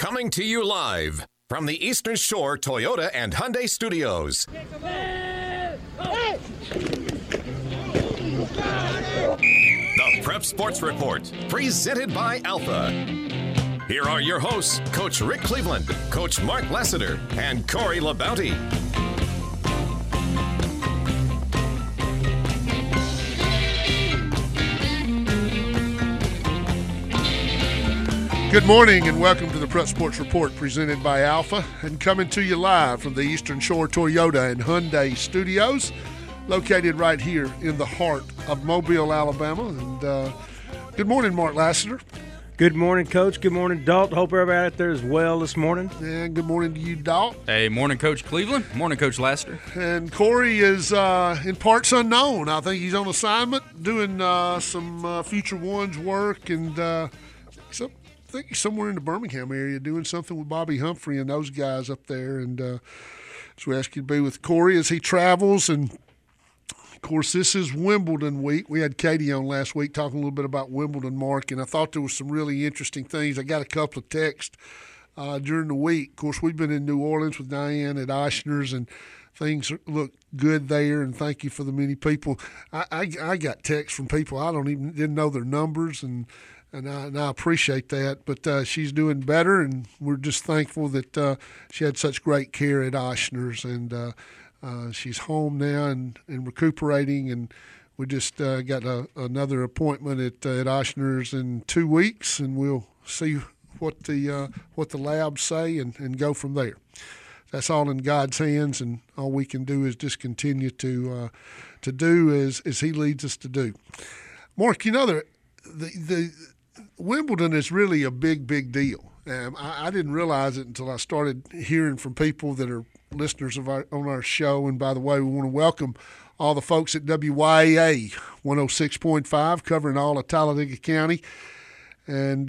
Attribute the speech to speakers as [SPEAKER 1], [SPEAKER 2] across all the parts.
[SPEAKER 1] Coming to you live from the Eastern Shore Toyota and Hyundai Studios. The Prep Sports Report, presented by Alpha. Here are your hosts, Coach Rick Cleveland, Coach Mark Lassiter, and Corey LaBounty.
[SPEAKER 2] Good morning and welcome to the Prep Sports Report presented by Alpha and coming to you live from the Eastern Shore Toyota and Hyundai Studios, located right here in the heart of Mobile, Alabama. And good morning, Mark Lassiter.
[SPEAKER 3] Good morning, Coach. Good morning, Dalt. Hope everybody out there is well this morning.
[SPEAKER 2] And good morning to you, Dalt.
[SPEAKER 4] Hey, morning, Coach Cleveland. Morning, Coach Lassiter.
[SPEAKER 2] And Corey is in parts unknown. I think he's on assignment doing some Future One's work, and I think he's somewhere in the Birmingham area doing something with Bobby Humphrey and those guys up there. And so we ask you to be with Corey as he travels. And, of course, this is Wimbledon week. We had Katie on last week talking a little bit about Wimbledon, Mark, and I thought there was some really interesting things. I got a couple of texts during the week. Of course, we've been in New Orleans with Diane at Ochsner's, and things look good there, and thank you for the many people. I got texts from people didn't know their numbers, and I appreciate that. But she's doing better, and we're just thankful that she had such great care at Ochsner's, and she's home now and recuperating. And we just got another appointment at Ochsner's in 2 weeks, and we'll see what the labs say and go from there. That's all in God's hands, and all we can do is just continue to do as He leads us to do. Mark, you know the Wimbledon is really a big, big deal. I didn't realize it until I started hearing from people that are listeners on our show. And by the way, we want to welcome all the folks at WYAA 106.5, covering all of Talladega County, and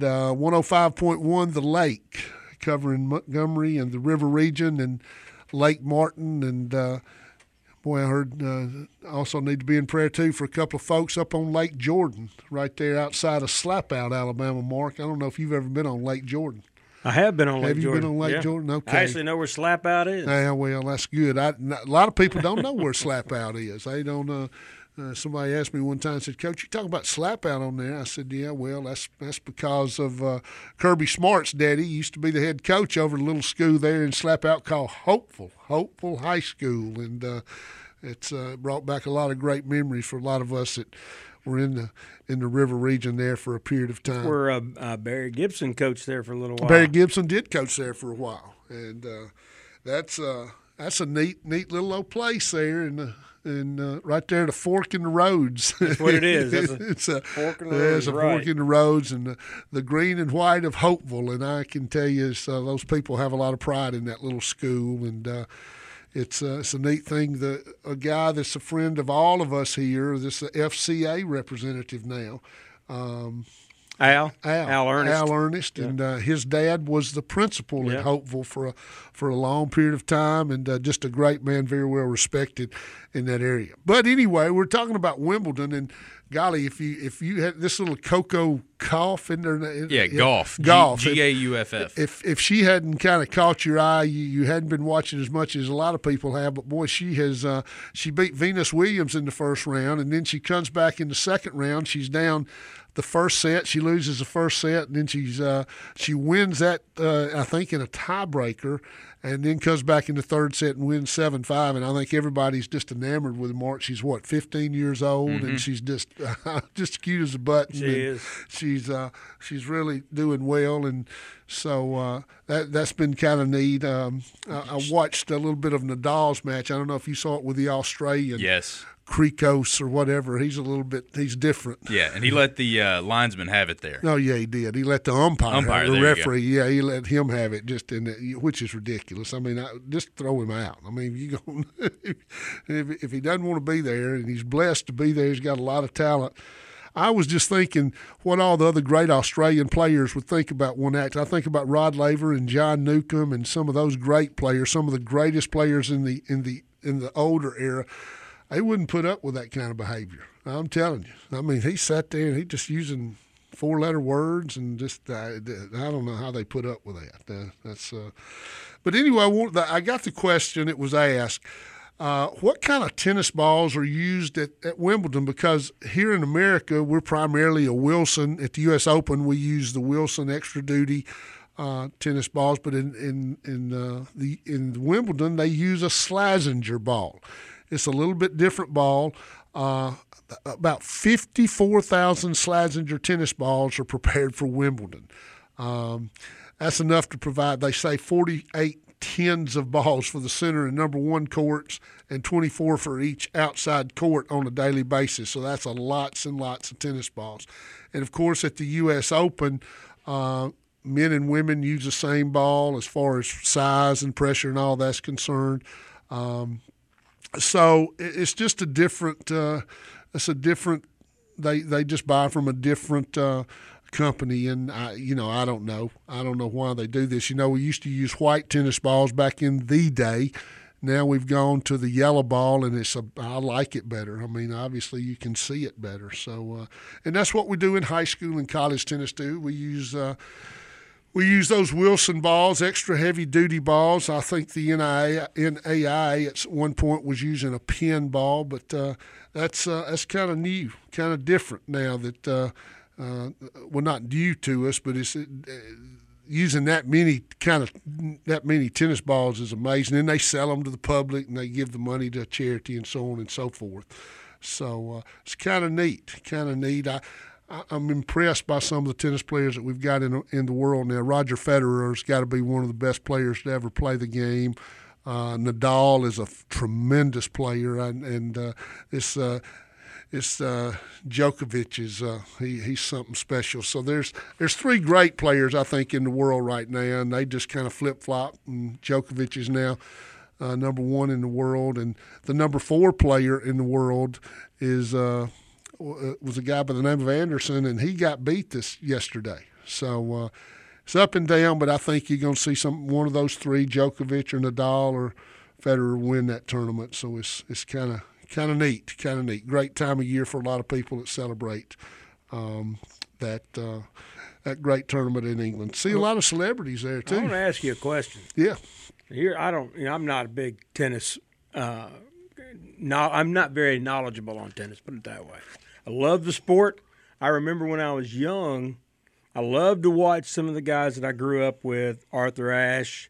[SPEAKER 2] 105.1 The Lake, covering Montgomery and the River region and Lake Martin. And boy, I heard also need to be in prayer, too, for a couple of folks up on Lake Jordan, right there outside of Slapout, Alabama, Mark. I don't know if you've ever been on Lake Jordan.
[SPEAKER 3] I have been on Lake Jordan.
[SPEAKER 2] Have you been on Lake Jordan? Okay.
[SPEAKER 3] I actually know where Slapout is.
[SPEAKER 2] Yeah, well, that's good. A lot of people don't know where Slapout is. They don't somebody asked me one time, said, Coach, you talk about Slapout on there. I said, yeah, well, that's because of Kirby Smart's daddy. He used to be the head coach over a little school there in Slapout called Hopeful High School. And it's brought back a lot of great memories for a lot of us that were in the river region there for a period of time.
[SPEAKER 3] Where Barry Gibson coached there for a little while.
[SPEAKER 2] Barry Gibson did coach there for a while, and that's a neat little old place there, and right there, the fork in the roads.
[SPEAKER 3] That's what it is.
[SPEAKER 2] It's a
[SPEAKER 3] fork in the roads.
[SPEAKER 2] It's a fork in the roads, and the green and white of Hopeville. And I can tell you, those people have a lot of pride in that little school, and it's a neat thing. A guy that's a friend of all of us here, this FCA representative now,
[SPEAKER 3] Al Ernest.
[SPEAKER 2] Al Ernest, yeah. And his dad was the principal at Hopeville for a long period of time, and just a great man, very well respected in that area. But anyway, we're talking about Wimbledon, and golly, if you had this little Coco Gauff in there,
[SPEAKER 4] Gauff, Gauff,
[SPEAKER 2] if she hadn't kind of caught your eye, you hadn't been watching as much as a lot of people have. But boy, she beat Venus Williams in the first round, and then she comes back in the second round. She's down the first set. She loses the first set, and then she wins that I think in a tiebreaker, and then comes back in the third set and wins 7-5. And I think everybody's just enamored with Mark. She's 15 years old, and she's just cute as a button.
[SPEAKER 3] She is.
[SPEAKER 2] She's really doing well, and so that's been kind of neat. I watched a little bit of Nadal's match. I don't know if you saw it with the Australian.
[SPEAKER 4] Yes.
[SPEAKER 2] Krikos or whatever. He's different.
[SPEAKER 4] Yeah, and he let the linesman have it there.
[SPEAKER 2] Oh, yeah, he did. He let the umpire the referee, he let him have it, which is ridiculous. I mean, just throw him out. I mean, if he doesn't want to be there, and he's blessed to be there, he's got a lot of talent. I was just thinking what all the other great Australian players would think about one act. I think about Rod Laver and John Newcomb and some of those great players, some of the greatest players in the older era. They wouldn't put up with that kind of behavior. I'm telling you. I mean, he sat there and he just using 4-letter words, and just I don't know how they put up with that. But anyway, I got the question. It was asked, what kind of tennis balls are used at Wimbledon? Because here in America, we're primarily a Wilson. At the U.S. Open, we use the Wilson extra duty tennis balls, but in Wimbledon, they use a Slazenger ball. It's a little bit different ball. About 54,000 Slazenger tennis balls are prepared for Wimbledon. That's enough to provide, they say, 48 tens of balls for the center and number one courts and 24 for each outside court on a daily basis. So that's lots and lots of tennis balls. And, of course, at the U.S. Open, men and women use the same ball as far as size and pressure and all that's concerned. So it's just a different they just buy from a different company, and I don't know why they do this. We used to use white tennis balls back in the day. Now we've gone to the yellow ball, and I like it better. I mean, obviously you can see it better. So, and that's what we do in high school and college tennis too. We use those Wilson balls, extra heavy duty balls. I think the NAI at one point was using a pin ball, but that's kind of new, kind of different now that. Well, not new to us, but it's using that many tennis balls is amazing. And they sell them to the public, and they give the money to charity and so on and so forth. So it's kind of neat. I'm impressed by some of the tennis players that we've got in the world now. Roger Federer's got to be one of the best players to ever play the game. Nadal is a tremendous player, and Djokovic is he's something special. So there's three great players I think in the world right now, and they just kind of flip flop. And Djokovic is now number one in the world, and the number 4 player in the world was a guy by the name of Anderson, and he got beat yesterday. So it's up and down, but I think you're going to see one of those three, Djokovic or Nadal or Federer, win that tournament. So it's kind of neat. Great time of year for a lot of people that celebrate that great tournament in England. See a lot of celebrities there too.
[SPEAKER 3] I want to ask you a question.
[SPEAKER 2] Yeah.
[SPEAKER 3] Here, I'm not a big tennis. I'm not very knowledgeable on tennis. Put it that way. I love the sport. I remember when I was young, I loved to watch some of the guys that I grew up with: Arthur Ashe,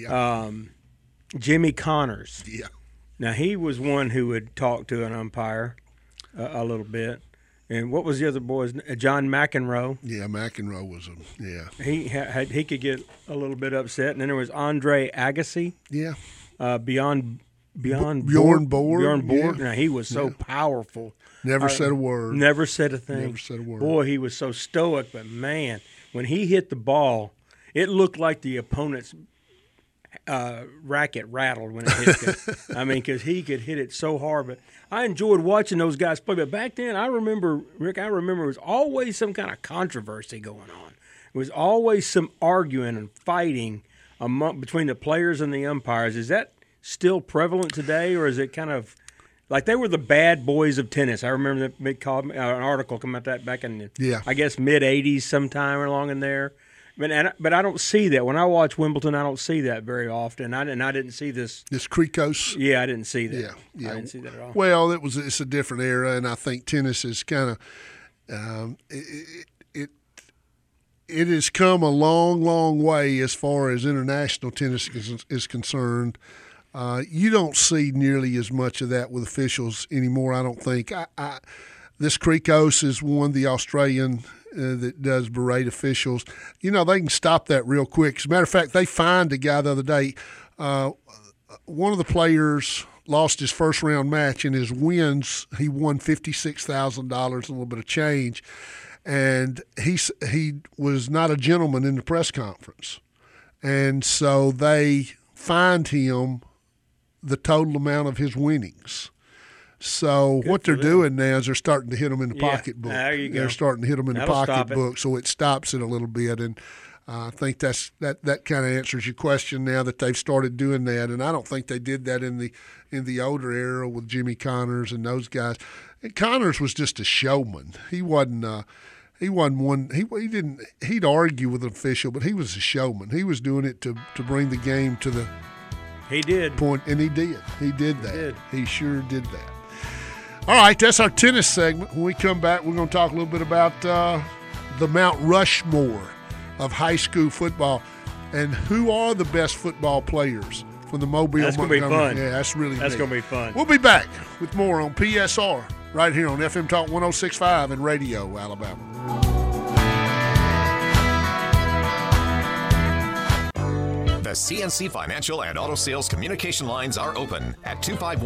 [SPEAKER 3] Jimmy Connors.
[SPEAKER 2] Yeah.
[SPEAKER 3] Now, he was one who would talk to an umpire a little bit. And what was the other boy's name? John McEnroe.
[SPEAKER 2] Yeah, McEnroe was
[SPEAKER 3] He could get a little bit upset. And then there was Andre Agassi.
[SPEAKER 2] Yeah.
[SPEAKER 3] Bjorn Borg.
[SPEAKER 2] Bjorn Borg.
[SPEAKER 3] Yeah. Now, he was so powerful.
[SPEAKER 2] Never said a word.
[SPEAKER 3] Never said a thing.
[SPEAKER 2] Never said a word.
[SPEAKER 3] Boy, he was so stoic. But, man, when he hit the ball, it looked like the opponent's racket rattled when it hit him. I mean, because he could hit it so hard. But I enjoyed watching those guys play. But back then, Rick, it was always some kind of controversy going on. It was always some arguing and fighting between the players and the umpires. Is that still prevalent today, or is it kind of like they were the bad boys of tennis? I remember an article come out that back in I guess mid-'80s sometime along in there. But I don't see that. When I watch Wimbledon, I don't see that very often. I didn't see this.
[SPEAKER 2] This Krikos?
[SPEAKER 3] Yeah, I didn't see that.
[SPEAKER 2] Yeah.
[SPEAKER 3] I didn't see that at all.
[SPEAKER 2] Well, it's a different era, and I think tennis is kind of it has come a long, long way as far as international tennis is concerned. You don't see nearly as much of that with officials anymore, I don't think. This Krikos is one, the Australian that does berate officials. They can stop that real quick. As a matter of fact, they fined a guy the other day. One of the players lost his first-round match. In his wins, he won $56,000, a little bit of change. And he was not a gentleman in the press conference. And so they fined him the total amount of his winnings. So what they're doing now is they're starting to hit them in the pocketbook.
[SPEAKER 3] There you go.
[SPEAKER 2] They're starting to hit them in the pocketbook, so it stops it a little bit. And I think that kind of answers your question now that they've started doing that. And I don't think they did that in the older era with Jimmy Connors and those guys. And Connors was just a showman. He wasn't he wasn't one. He didn't. He'd argue with an official, but he was a showman. He was doing it to bring the game to the.
[SPEAKER 3] He did
[SPEAKER 2] point, and he did. He did that.
[SPEAKER 3] He did.
[SPEAKER 2] He sure did that. All right, that's our tennis segment. When we come back, we're going to talk a little bit about the Mount Rushmore of high school football and who are the best football players from the Mobile.
[SPEAKER 3] That's going to be fun.
[SPEAKER 2] Yeah, that's really.
[SPEAKER 3] That's going to be fun.
[SPEAKER 2] We'll be back with more on PSR right here on FM Talk 106.5 and Radio Alabama.
[SPEAKER 1] The CNC Financial and Auto Sales communication lines are open at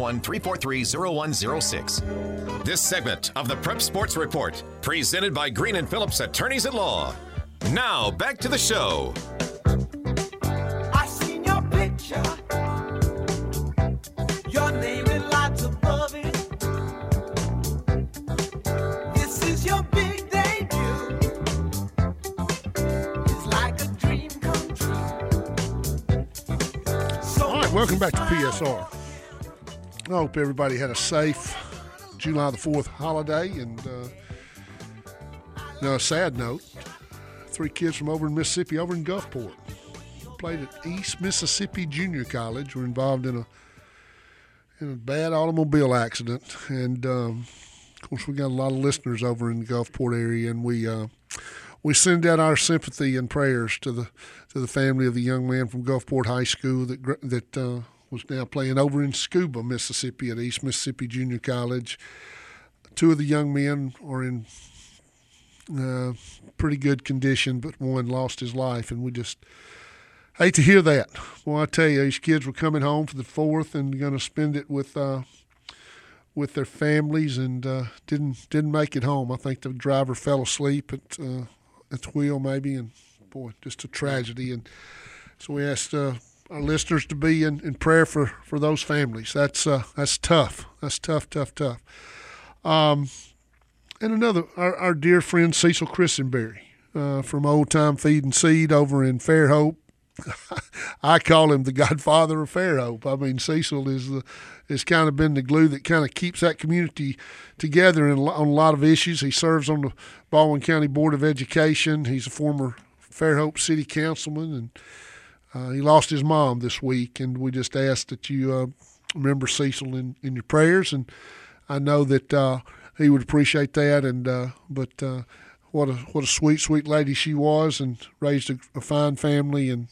[SPEAKER 1] 251-343-0106. This segment of the Prep Sports Report, presented by Green & Phillips Attorneys at Law. Now, back to the show.
[SPEAKER 5] I seen your picture, your name and lots above it. This is your big debut. It's like a dream come true.
[SPEAKER 2] All right, welcome back to PSR. I hope everybody had a safe July the 4th holiday. And a sad note, 3 kids from over in Mississippi, over in Gulfport, played at East Mississippi Junior College, were involved in a bad automobile accident. And, of course, we got a lot of listeners over in the Gulfport area, and we send out our sympathy and prayers to the family of the young man from Gulfport High School that was now playing over in Scuba, Mississippi at East Mississippi Junior College. 2 of the young men are in pretty good condition, but one lost his life, and we just hate to hear that. Well, I tell you, these kids were coming home for the 4th and going to spend it with their families, and didn't make it home. I think the driver fell asleep at the wheel maybe, and boy, just a tragedy. And so we asked our listeners to be in prayer for those families. That's tough. That's tough. And another, our dear friend Cecil Christenberry from Old Time Feed and Seed over in Fairhope. I call him the godfather of Fairhope. I mean, Cecil has kind of been the glue that kind of keeps that community together on a lot of issues. He serves on the Baldwin County Board of Education. He's a former Fairhope City Councilman, and he lost his mom this week. And we just ask that you remember Cecil in your prayers. And I know that he would appreciate that. And but what a sweet lady she was, and raised a fine family. And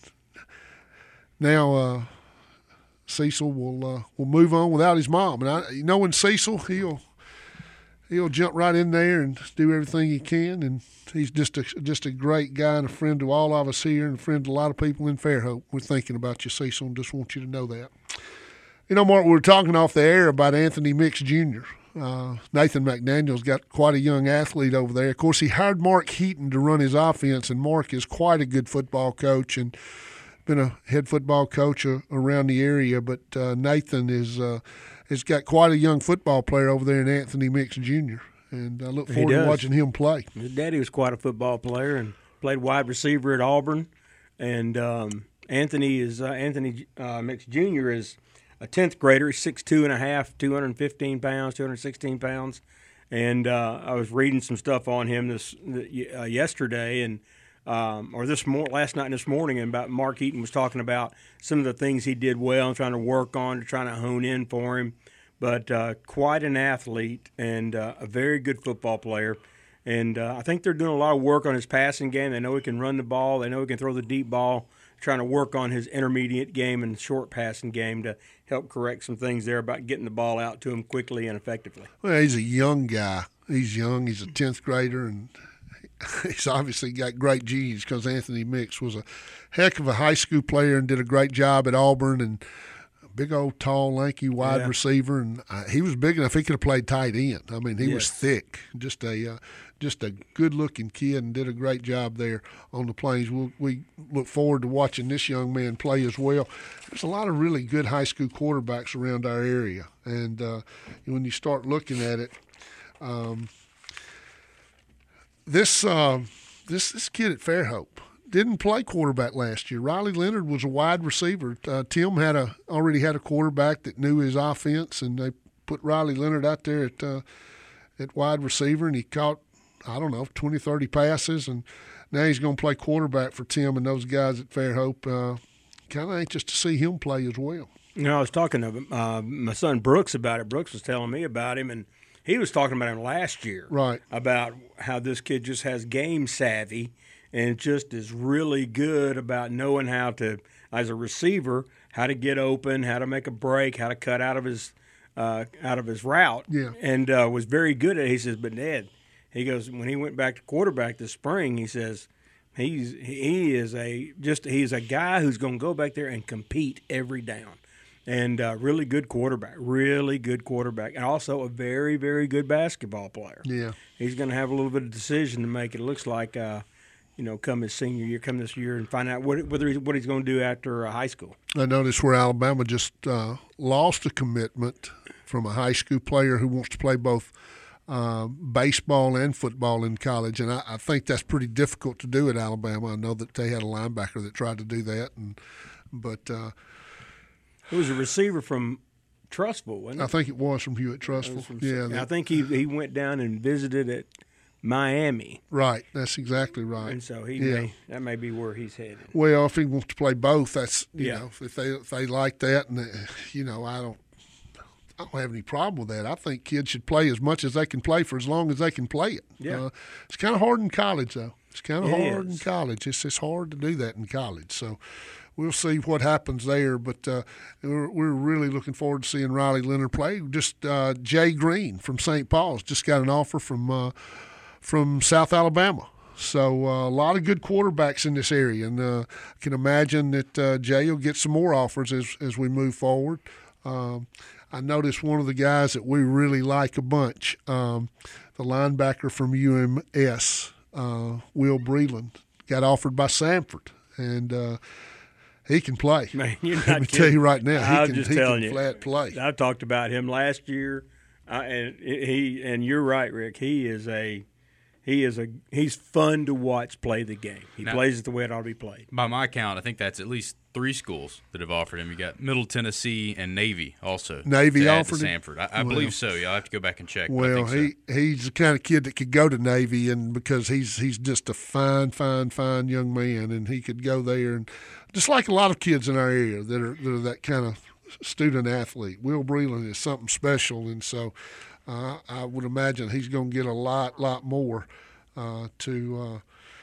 [SPEAKER 2] now Cecil will move on without his mom. And knowing Cecil, he'll jump right in there and do everything he can. And he's just a great guy and a friend to all of us here, and a friend to a lot of people in Fairhope. We're thinking about you, Cecil, and just want you to know that. You know, Mark, we were talking off the air about Anthony Mix Jr. Nathan McDaniel's got quite a young athlete over there. Of course, he hired Mark Heaton to run his offense, and Mark is quite a good football coach and been a head football coach around the area. But Nathan has got quite a young football player over there in Anthony Mix Jr., and I look forward to watching him play.
[SPEAKER 3] His daddy was quite a football player and played wide receiver at Auburn. And Anthony Mix Jr. is a 10th grader. He's 6'2.5", 215 pounds, 216 pounds. And I was reading some stuff on him yesterday and last night and this morning, and about Mark Heaton was talking about some of the things he did well and trying to work on, trying to hone in for him. But quite an athlete and a very good football player. And I think they're doing a lot of work on his passing game. They know he can run the ball. They know he can throw the deep ball, trying to work on his intermediate game and short passing game to help correct some things there about getting the ball out to him quickly and effectively.
[SPEAKER 2] Well, he's a young guy. He's young. He's a 10th grader, and he's obviously got great genes because Anthony Mix was a heck of a high school player and did a great job at Auburn, and a big old, tall, lanky wide receiver. And he was big enough he could have played tight end. I mean, he was thick, just a good-looking kid, and did a great job there on the Plains. We look forward to watching this young man play as well. There's a lot of really good high school quarterbacks around our area, and when you start looking at it, this kid at Fairhope didn't play quarterback last year. Riley Leonard was a wide receiver. Tim already had a quarterback that knew his offense, and they put Riley Leonard out there at wide receiver, and he caught I don't know, 20, 30 passes, and now he's going to play quarterback for Tim and those guys at Fairhope. Kind of anxious to see him play as well.
[SPEAKER 3] You know, I was talking to my son Brooks about it. Brooks was telling me about him, and he was talking about him last year.
[SPEAKER 2] Right.
[SPEAKER 3] About how this kid just has game savvy and just is really good about knowing how to, as a receiver, how to get open, how to make a break, how to cut out of his route.
[SPEAKER 2] Yeah.
[SPEAKER 3] And was very good at it. He says, but Ned, he goes, when he went back to quarterback this spring, he says, he's a guy who's going to go back there and compete every down. And really good quarterback, and also a very, very good basketball player.
[SPEAKER 2] Yeah,
[SPEAKER 3] he's going to have a little bit of decision to make. It looks like, come his senior year, come this year, and find out what he's going to do after high school.
[SPEAKER 2] I noticed where Alabama just lost a commitment from a high school player who wants to play both baseball and football in college, and I think that's pretty difficult to do at Alabama. I know that they had a linebacker that tried to do that, but.
[SPEAKER 3] It was a receiver from Trussville, wasn't it?
[SPEAKER 2] I think it was from Hewitt Trussville.
[SPEAKER 3] I think he went down and visited at Miami.
[SPEAKER 2] Right, that's exactly right.
[SPEAKER 3] And so that may be where he's headed.
[SPEAKER 2] Well, if he wants to play both, that's you know, if they like that, and I don't have any problem with that. I think kids should play as much as they can play for as long as they can play it.
[SPEAKER 3] Yeah,
[SPEAKER 2] it's kind of hard in college though. It's kind of hard in college. It's hard to do that in college. So. We'll see what happens there, but we're really looking forward to seeing Riley Leonard play. Just Jay Green from St. Paul's just got an offer from South Alabama. So a lot of good quarterbacks in this area, and I can imagine that Jay will get some more offers as we move forward. I noticed one of the guys that we really like a bunch, the linebacker from UMS, Will Breland, got offered by Samford, and he can play.
[SPEAKER 3] Man, you're not
[SPEAKER 2] Let me tell you right now, he can flat play.
[SPEAKER 3] I talked about him last year, and you're right, Rick. He's fun to watch play the game. He plays it the way it ought to be played.
[SPEAKER 4] By my count, I think that's at least 3 schools that have offered him. You got Middle Tennessee and Navy also.
[SPEAKER 2] Navy offered him?
[SPEAKER 4] Samford. I believe so. I'll have to go back and check.
[SPEAKER 2] Well,
[SPEAKER 4] I think so.
[SPEAKER 2] He's the kind of kid that could go to Navy, and because he's just a fine young man, and he could go there, and just like a lot of kids in our area that are that kind of student athlete. Will Breland is something special, and so I would imagine he's going to get a lot more to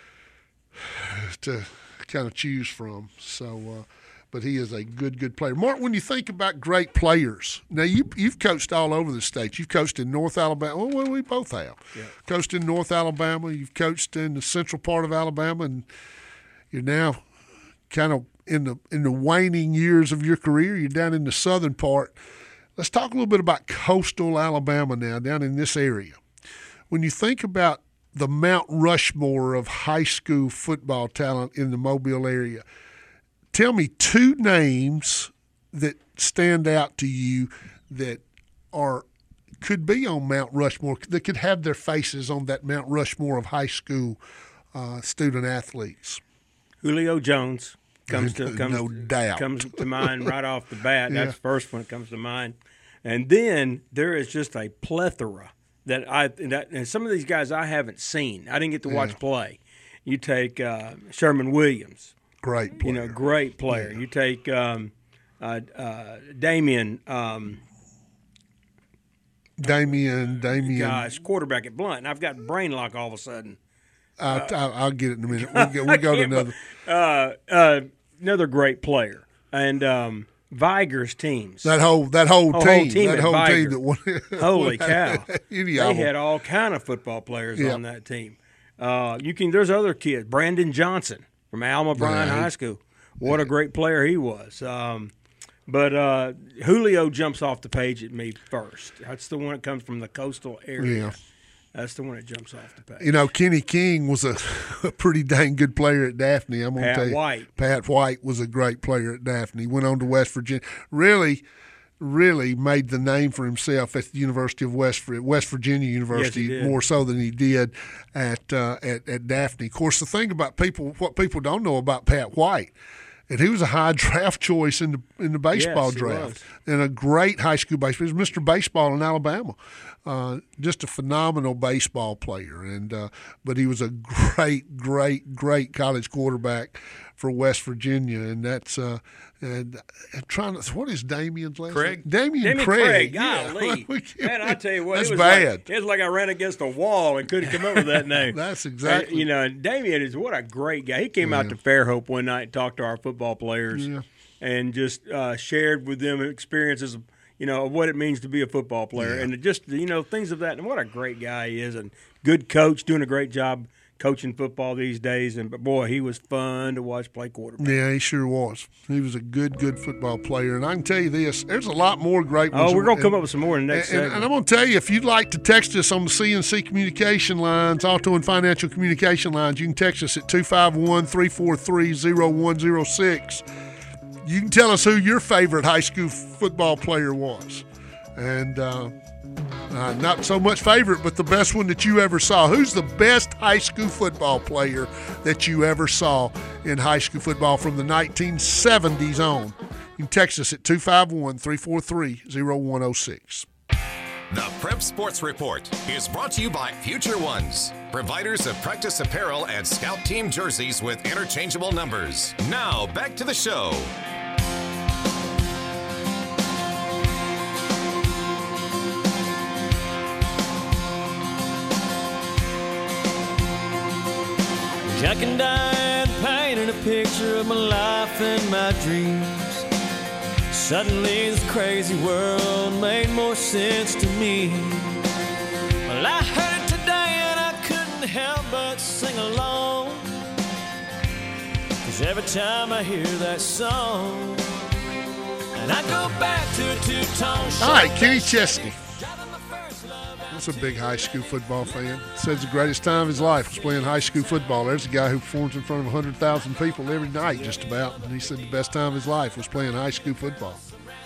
[SPEAKER 2] kind of choose from. So, but he is a good player. Mark, when you think about great players, now you've coached all over the state. You've coached in North Alabama. Well, we both have.
[SPEAKER 3] Yeah.
[SPEAKER 2] Coached in North Alabama. You've coached in the central part of Alabama, and you're now kind of in the waning years of your career. You're down in the southern part. Let's talk a little bit about coastal Alabama now, down in this area. When you think about the Mount Rushmore of high school football talent in the Mobile area, tell me 2 names that stand out to you that could be on Mount Rushmore, that could have their faces on that Mount Rushmore of high school student athletes.
[SPEAKER 3] Julio Jones comes to mind right off the bat.
[SPEAKER 2] Yeah.
[SPEAKER 3] That's the first one that comes to mind. And then there is just a plethora and some of these guys I haven't seen. I didn't get to watch play. You take Sherman Williams.
[SPEAKER 2] Great player.
[SPEAKER 3] Great player.
[SPEAKER 2] Yeah.
[SPEAKER 3] You take Damian.
[SPEAKER 2] Damian.
[SPEAKER 3] Gosh, quarterback at Blunt. And I've got brain lock all of a sudden.
[SPEAKER 2] I'll get it in a minute. We'll go to another.
[SPEAKER 3] Another great player. And Viger's teams.
[SPEAKER 2] That whole team that won.
[SPEAKER 3] Holy cow! They had all kind of football players on that team. There's other kids. Brandon Johnson from Alma Bryan High School. What a great player he was. But Julio jumps off the page at me first. That's the one that comes from the coastal area.
[SPEAKER 2] Yeah.
[SPEAKER 3] That's the one that jumps off the page.
[SPEAKER 2] You know, Kenny King was a pretty dang good player at Daphne. I'm going to tell you. Pat White was a great player at Daphne. Went on to West Virginia. Really made the name for himself at the University of West Virginia University, more so than he did at Daphne. Of course, the thing about what people don't know about Pat White and he was a high draft choice in the baseball
[SPEAKER 3] Yes, he
[SPEAKER 2] draft,
[SPEAKER 3] was.
[SPEAKER 2] and a great high school baseball. He was Mr. Baseball in Alabama, just a phenomenal baseball player, and but he was a great college quarterback for West Virginia, and that's and I'm trying to. What is Damien's last
[SPEAKER 4] Craig?
[SPEAKER 2] name? Damien
[SPEAKER 3] Damien
[SPEAKER 2] Craig.
[SPEAKER 3] Craig,
[SPEAKER 2] Yeah.
[SPEAKER 3] golly. Man, I tell you what,
[SPEAKER 2] that's
[SPEAKER 3] it was
[SPEAKER 2] bad.
[SPEAKER 3] It was like I ran against a wall and couldn't come up with that name.
[SPEAKER 2] That's exactly.
[SPEAKER 3] You know, and Damien is what a great guy. He came out to Fairhope one night and talked to our football players and just shared with them experiences of, of what it means to be a football player and just, things of that. And what a great guy he is, and good coach, doing a great job coaching football these days. And boy, he was fun to watch play quarterback.
[SPEAKER 2] Yeah, he sure was. He was a good football player. And I can tell you this, there's a lot more great ones.
[SPEAKER 3] Oh, we're going to come up with some more in the next segment.
[SPEAKER 2] And I'm going to tell you, if you'd like to text us on the CNC communication lines, Auto and Financial Communication lines, you can text us at 251-343-0106. You can tell us who your favorite high school football player was. And not so much favorite, but the best one that you ever saw. Who's the best high school football player that you ever saw in high school football from the 1970s on? You can text us at 251-343-0106.
[SPEAKER 1] The Prep Sports Report is brought to you by Future Ones, providers of practice apparel and scout team jerseys with interchangeable numbers. Now, back to the show.
[SPEAKER 6] I can die painting a picture of my life and my dreams. Suddenly this crazy world made more sense to me. Well, I heard it today and I couldn't help but sing along. 'Cause every time I hear that song, and I go back to a two-tone shirt.
[SPEAKER 2] All right, Kenny Chesney. That's a big high school football fan. Says the greatest time of his life was playing high school football. There's a guy who performs in front of 100,000 people every night just about. And he said the best time of his life was playing high school football.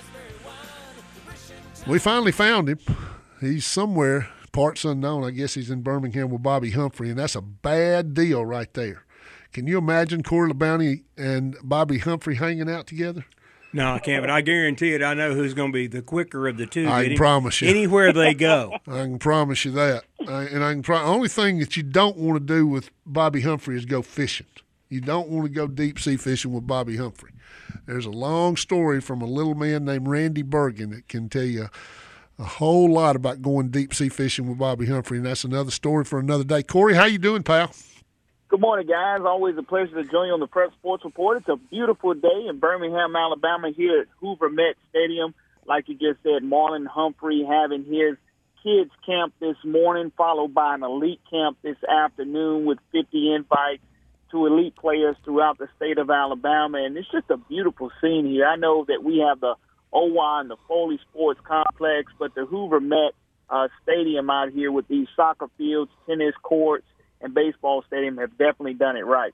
[SPEAKER 2] We finally found him. He's somewhere, parts unknown. I guess he's in Birmingham with Bobby Humphrey, and that's a bad deal right there. Can you imagine Corey LeBounty and Bobby Humphrey hanging out together?
[SPEAKER 3] No, I can't, but I guarantee it. I know who's going to be the quicker of the two.
[SPEAKER 2] I can promise you.
[SPEAKER 3] Anywhere they go.
[SPEAKER 2] I can promise you that. The only thing that you don't want to do with Bobby Humphrey is go fishing. You don't want to go deep sea fishing with Bobby Humphrey. There's a long story from a little man named Randy Bergen that can tell you a whole lot about going deep sea fishing with Bobby Humphrey, and that's another story for another day. Corey, how you doing, pal?
[SPEAKER 7] Good morning, guys. Always a pleasure to join you on the Prep Sports Report. It's a beautiful day in Birmingham, Alabama, here at Hoover Met Stadium. Like you just said, Marlon Humphrey having his kids camp this morning, followed by an elite camp this afternoon with 50 invites to elite players throughout the state of Alabama. And it's just a beautiful scene here. I know that we have the OY and the Foley Sports Complex, but the Hoover Met Stadium out here with these soccer fields, tennis courts, and baseball stadium have definitely done it right.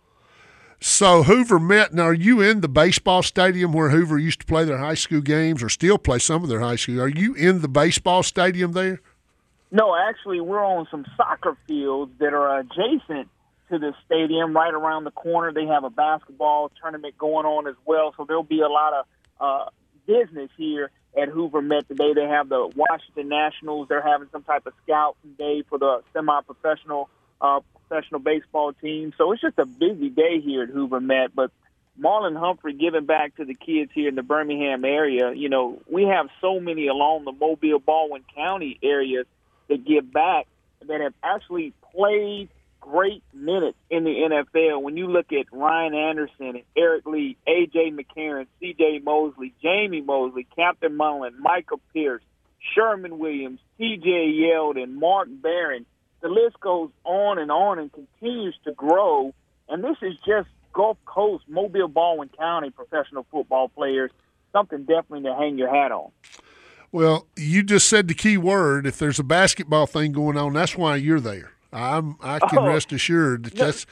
[SPEAKER 2] So Hoover Met, now are you in the baseball stadium where Hoover used to play their high school games or still play some of their high school? Are you in the baseball stadium there?
[SPEAKER 7] No, actually, we're on some soccer fields that are adjacent to the stadium right around the corner. They have a basketball tournament going on as well, so there'll be a lot of business here at Hoover Met today. They have the Washington Nationals. They're having some type of scouting day for the semi-professional professional baseball team. So it's just a busy day here at Hoover Met. But Marlon Humphrey giving back to the kids here in the Birmingham area. You know, we have so many along the Mobile, Baldwin County areas that give back that have actually played great minutes in the NFL. When you look at Ryan Anderson and Eric Lee, A.J. McCarron, C.J. Mosley, Jamie Mosley, Captain Mullen, Michael Pierce, Sherman Williams, T.J. Yeldon, Mark Barron, the list goes on and continues to grow. And this is just Gulf Coast, Mobile, Baldwin County professional football players, something definitely to hang your hat on.
[SPEAKER 2] Well, you just said the key word. If there's a basketball thing going on, that's why you're there. I can rest assured that that's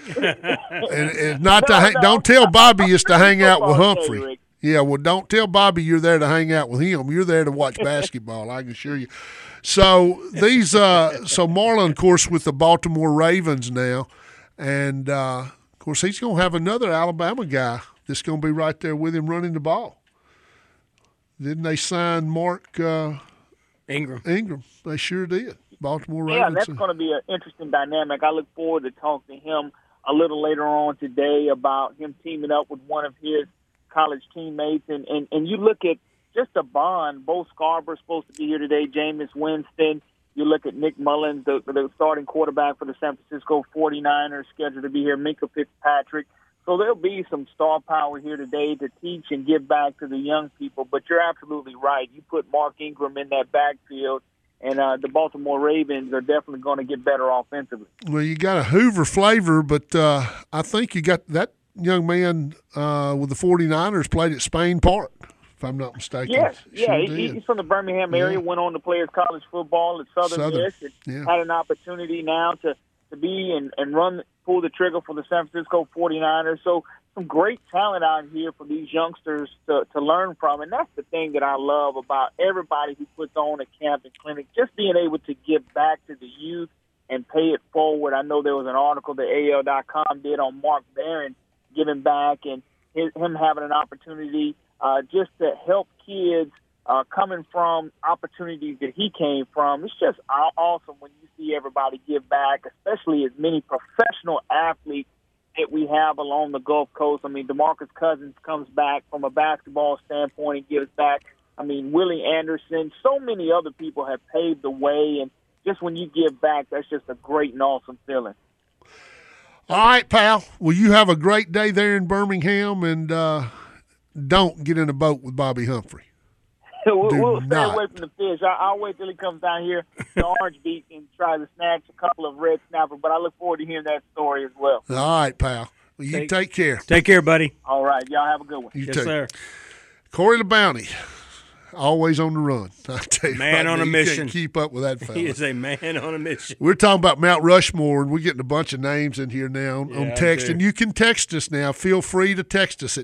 [SPEAKER 2] and not to don't tell Bobby it's to hang out with Humphrey. Yeah, well, don't tell Bobby you're there to hang out with him. You're there to watch basketball. I can assure you. So these, so Marlon, of course, with the Baltimore Ravens now, and of course he's going to have another Alabama guy that's going to be right there with him running the ball. Didn't they sign Mark
[SPEAKER 3] Ingram?
[SPEAKER 2] They sure did. Baltimore
[SPEAKER 7] Yeah,
[SPEAKER 2] Ravens.
[SPEAKER 7] that's going to be an interesting dynamic. I look forward to talking to him a little later on today about him teaming up with one of his college teammates. And you look at just a bond. Bo Scarborough's supposed to be here today, Jameis Winston. You look at Nick Mullins, the starting quarterback for the San Francisco 49ers, scheduled to be here, Minka Fitzpatrick. So there'll be some star power here today to teach and give back to the young people. But you're absolutely right. You put Mark Ingram in that backfield, and the Baltimore Ravens are definitely going to get better offensively.
[SPEAKER 2] Well, you got a Hoover flavor, but I think you got that young man with the 49ers played at Spain Park, if I'm not mistaken.
[SPEAKER 7] Yes,
[SPEAKER 2] Sure
[SPEAKER 7] yeah,
[SPEAKER 2] did.
[SPEAKER 7] he's from the Birmingham area, went on to play his college football at Southern Miss, and
[SPEAKER 2] yeah.
[SPEAKER 7] had an opportunity now to be and pull the trigger for the San Francisco 49ers. So some great talent out here for these youngsters to learn from. And that's the thing that I love about everybody who puts on a camp and clinic, just being able to give back to the youth and pay it forward. I know there was an article that AL.com did on Mark Barron giving back and him having an opportunity just to help kids coming from opportunities that he came from. It's just awesome when you see everybody give back, especially as many professional athletes that we have along the Gulf Coast. I mean, DeMarcus Cousins comes back from a basketball standpoint and gives back. I mean, Willie Anderson, so many other people have paved the way, and just when you give back, that's just a great and awesome feeling.
[SPEAKER 2] All right, pal. Well, you have a great day there in Birmingham, and don't get in a boat with Bobby Humphrey.
[SPEAKER 7] We'll stay
[SPEAKER 2] not.
[SPEAKER 7] away from the fish. I'll wait till he comes down here to Orange Beach and try to snatch a couple of red snapper, but I look forward to hearing that story as well.
[SPEAKER 2] All right, pal. Well, you take care.
[SPEAKER 3] Take care, buddy.
[SPEAKER 7] All right. Y'all have a good one.
[SPEAKER 2] You
[SPEAKER 3] Yes,
[SPEAKER 2] too.
[SPEAKER 3] sir.
[SPEAKER 2] Corey LeBounty, always on the run. I tell you
[SPEAKER 3] Man
[SPEAKER 2] right
[SPEAKER 3] on
[SPEAKER 2] now,
[SPEAKER 3] a
[SPEAKER 2] you
[SPEAKER 3] mission.
[SPEAKER 2] can't keep up with that fella.
[SPEAKER 3] He is a man on a mission.
[SPEAKER 2] We're talking about Mount Rushmore, and we're getting a bunch of names in here now on text.
[SPEAKER 3] too.
[SPEAKER 2] And you can text us now. Feel free to text us at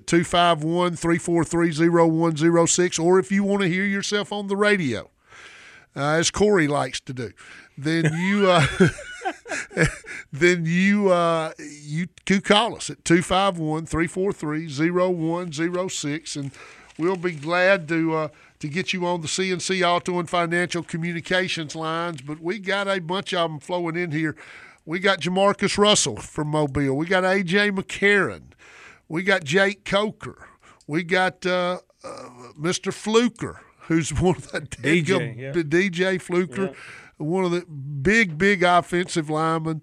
[SPEAKER 2] 251-343-0106, or if you want to hear yourself on the radio, as Corey likes to do, then you you could call us at 251-343-0106, and we'll be glad to get you on the CNC Auto and Financial Communications lines. But we got a bunch of them flowing in here. We got Jamarcus Russell from Mobile. We got A.J. McCarron. We got Jake Coker. We got Mr. Fluker, who's one of the DJ Fluker, one of the big offensive linemen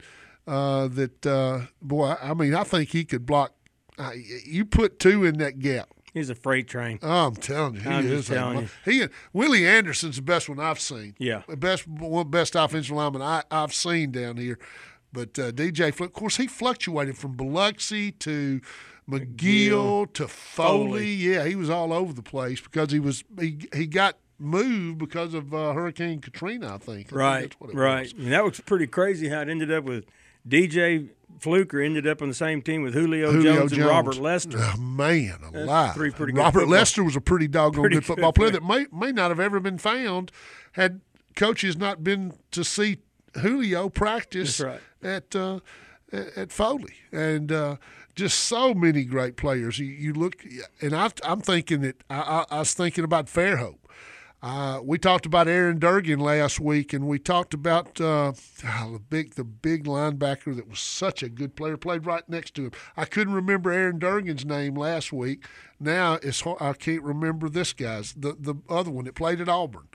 [SPEAKER 2] boy, I mean, I think he could block. You put two in that gap.
[SPEAKER 3] He's a freight train.
[SPEAKER 2] Oh, I'm telling you,
[SPEAKER 3] I'm just telling you.
[SPEAKER 2] Willie Anderson's the best one I've seen.
[SPEAKER 3] Yeah.
[SPEAKER 2] The best offensive lineman I've seen down here. But DJ, of course, he fluctuated from Biloxi to McGill to Foley. Yeah, he was all over the place because he got moved because of Hurricane Katrina, I think.
[SPEAKER 3] Right. And that was pretty crazy how it ended up with DJ Fluker ended up on the same team with Julio Jones and Robert Lester.
[SPEAKER 2] Oh, man, alive.
[SPEAKER 3] Three pretty good
[SPEAKER 2] Robert
[SPEAKER 3] football.
[SPEAKER 2] Lester was a pretty doggone good football player that
[SPEAKER 3] football.
[SPEAKER 2] may not have ever been found had coaches not been to see Julio practice at Foley. And just so many great players. You look, and I'm thinking that I was thinking about Fairhope. We talked about Aaron Durgan last week, and we talked about the big linebacker that was such a good player, played right next to him. I couldn't remember Aaron Durgan's name last week. Now I can't remember this guy's, the other one that played at Auburn.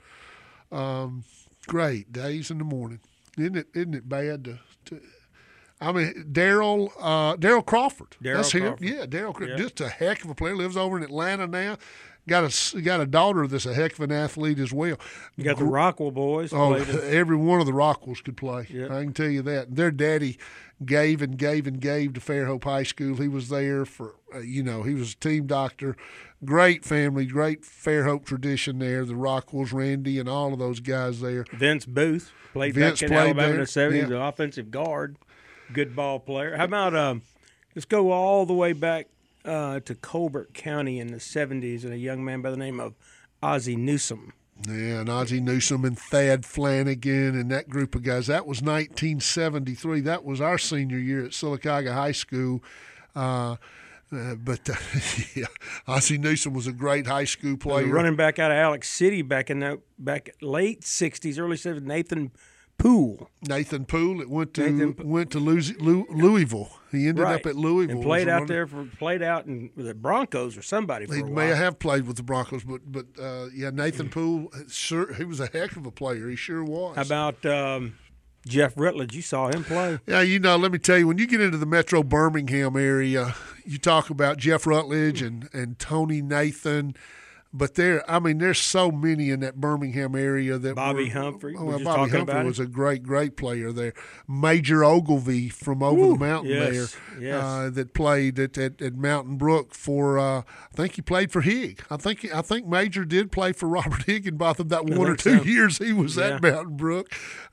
[SPEAKER 2] Great days in the morning. Isn't it bad to I mean, Daryl Crawford. That's him.
[SPEAKER 3] Crawford.
[SPEAKER 2] Yeah, Daryl Crawford. Just a heck of a player. Lives over in Atlanta now. Got a daughter that's a heck of an athlete as well.
[SPEAKER 3] You got the Rockwell boys.
[SPEAKER 2] Oh, every one of the Rockwells could play.
[SPEAKER 3] Yep.
[SPEAKER 2] I can tell you that. Their daddy gave to Fairhope High School. He was there for, he was a team doctor. Great family, great Fairhope tradition there. The Rockwells, Randy, and all of those guys there.
[SPEAKER 3] Vince Booth played back in Alabama in the 70s, the offensive guard, good ball player. How about let's go all the way back to Colbert County in the 70s, and a young man by the name of Ozzie Newsome.
[SPEAKER 2] Yeah, and Ozzie Newsome and Thad Flanagan and that group of guys. That was 1973. That was our senior year at Sylacauga High School. Yeah, Ozzie Newsome was a great high school player.
[SPEAKER 3] Running back out of Alex City back late 60s, early 70s, Nathan Poole.
[SPEAKER 2] Nathan Poole. It went to Louisville. He ended up at Louisville
[SPEAKER 3] and played out in the Broncos or somebody. For
[SPEAKER 2] he
[SPEAKER 3] a while.
[SPEAKER 2] may have played with the Broncos, but yeah, Nathan Poole. Sure, he was a heck of a player. He sure was.
[SPEAKER 3] How about Jeff Rutledge? You saw him play.
[SPEAKER 2] Yeah, let me tell you, when you get into the Metro Birmingham area, you talk about Jeff Rutledge and Tony Nathan. But there's so many in that Birmingham area that
[SPEAKER 3] Bobby Humphrey.
[SPEAKER 2] Bobby Humphrey was a great player there. Major Ogilvy from over the mountain that played at Mountain Brook for. I think he played for Higg. I think Major did play for Robert Higginbotham that 1 or 2 years he was at Mountain Brook.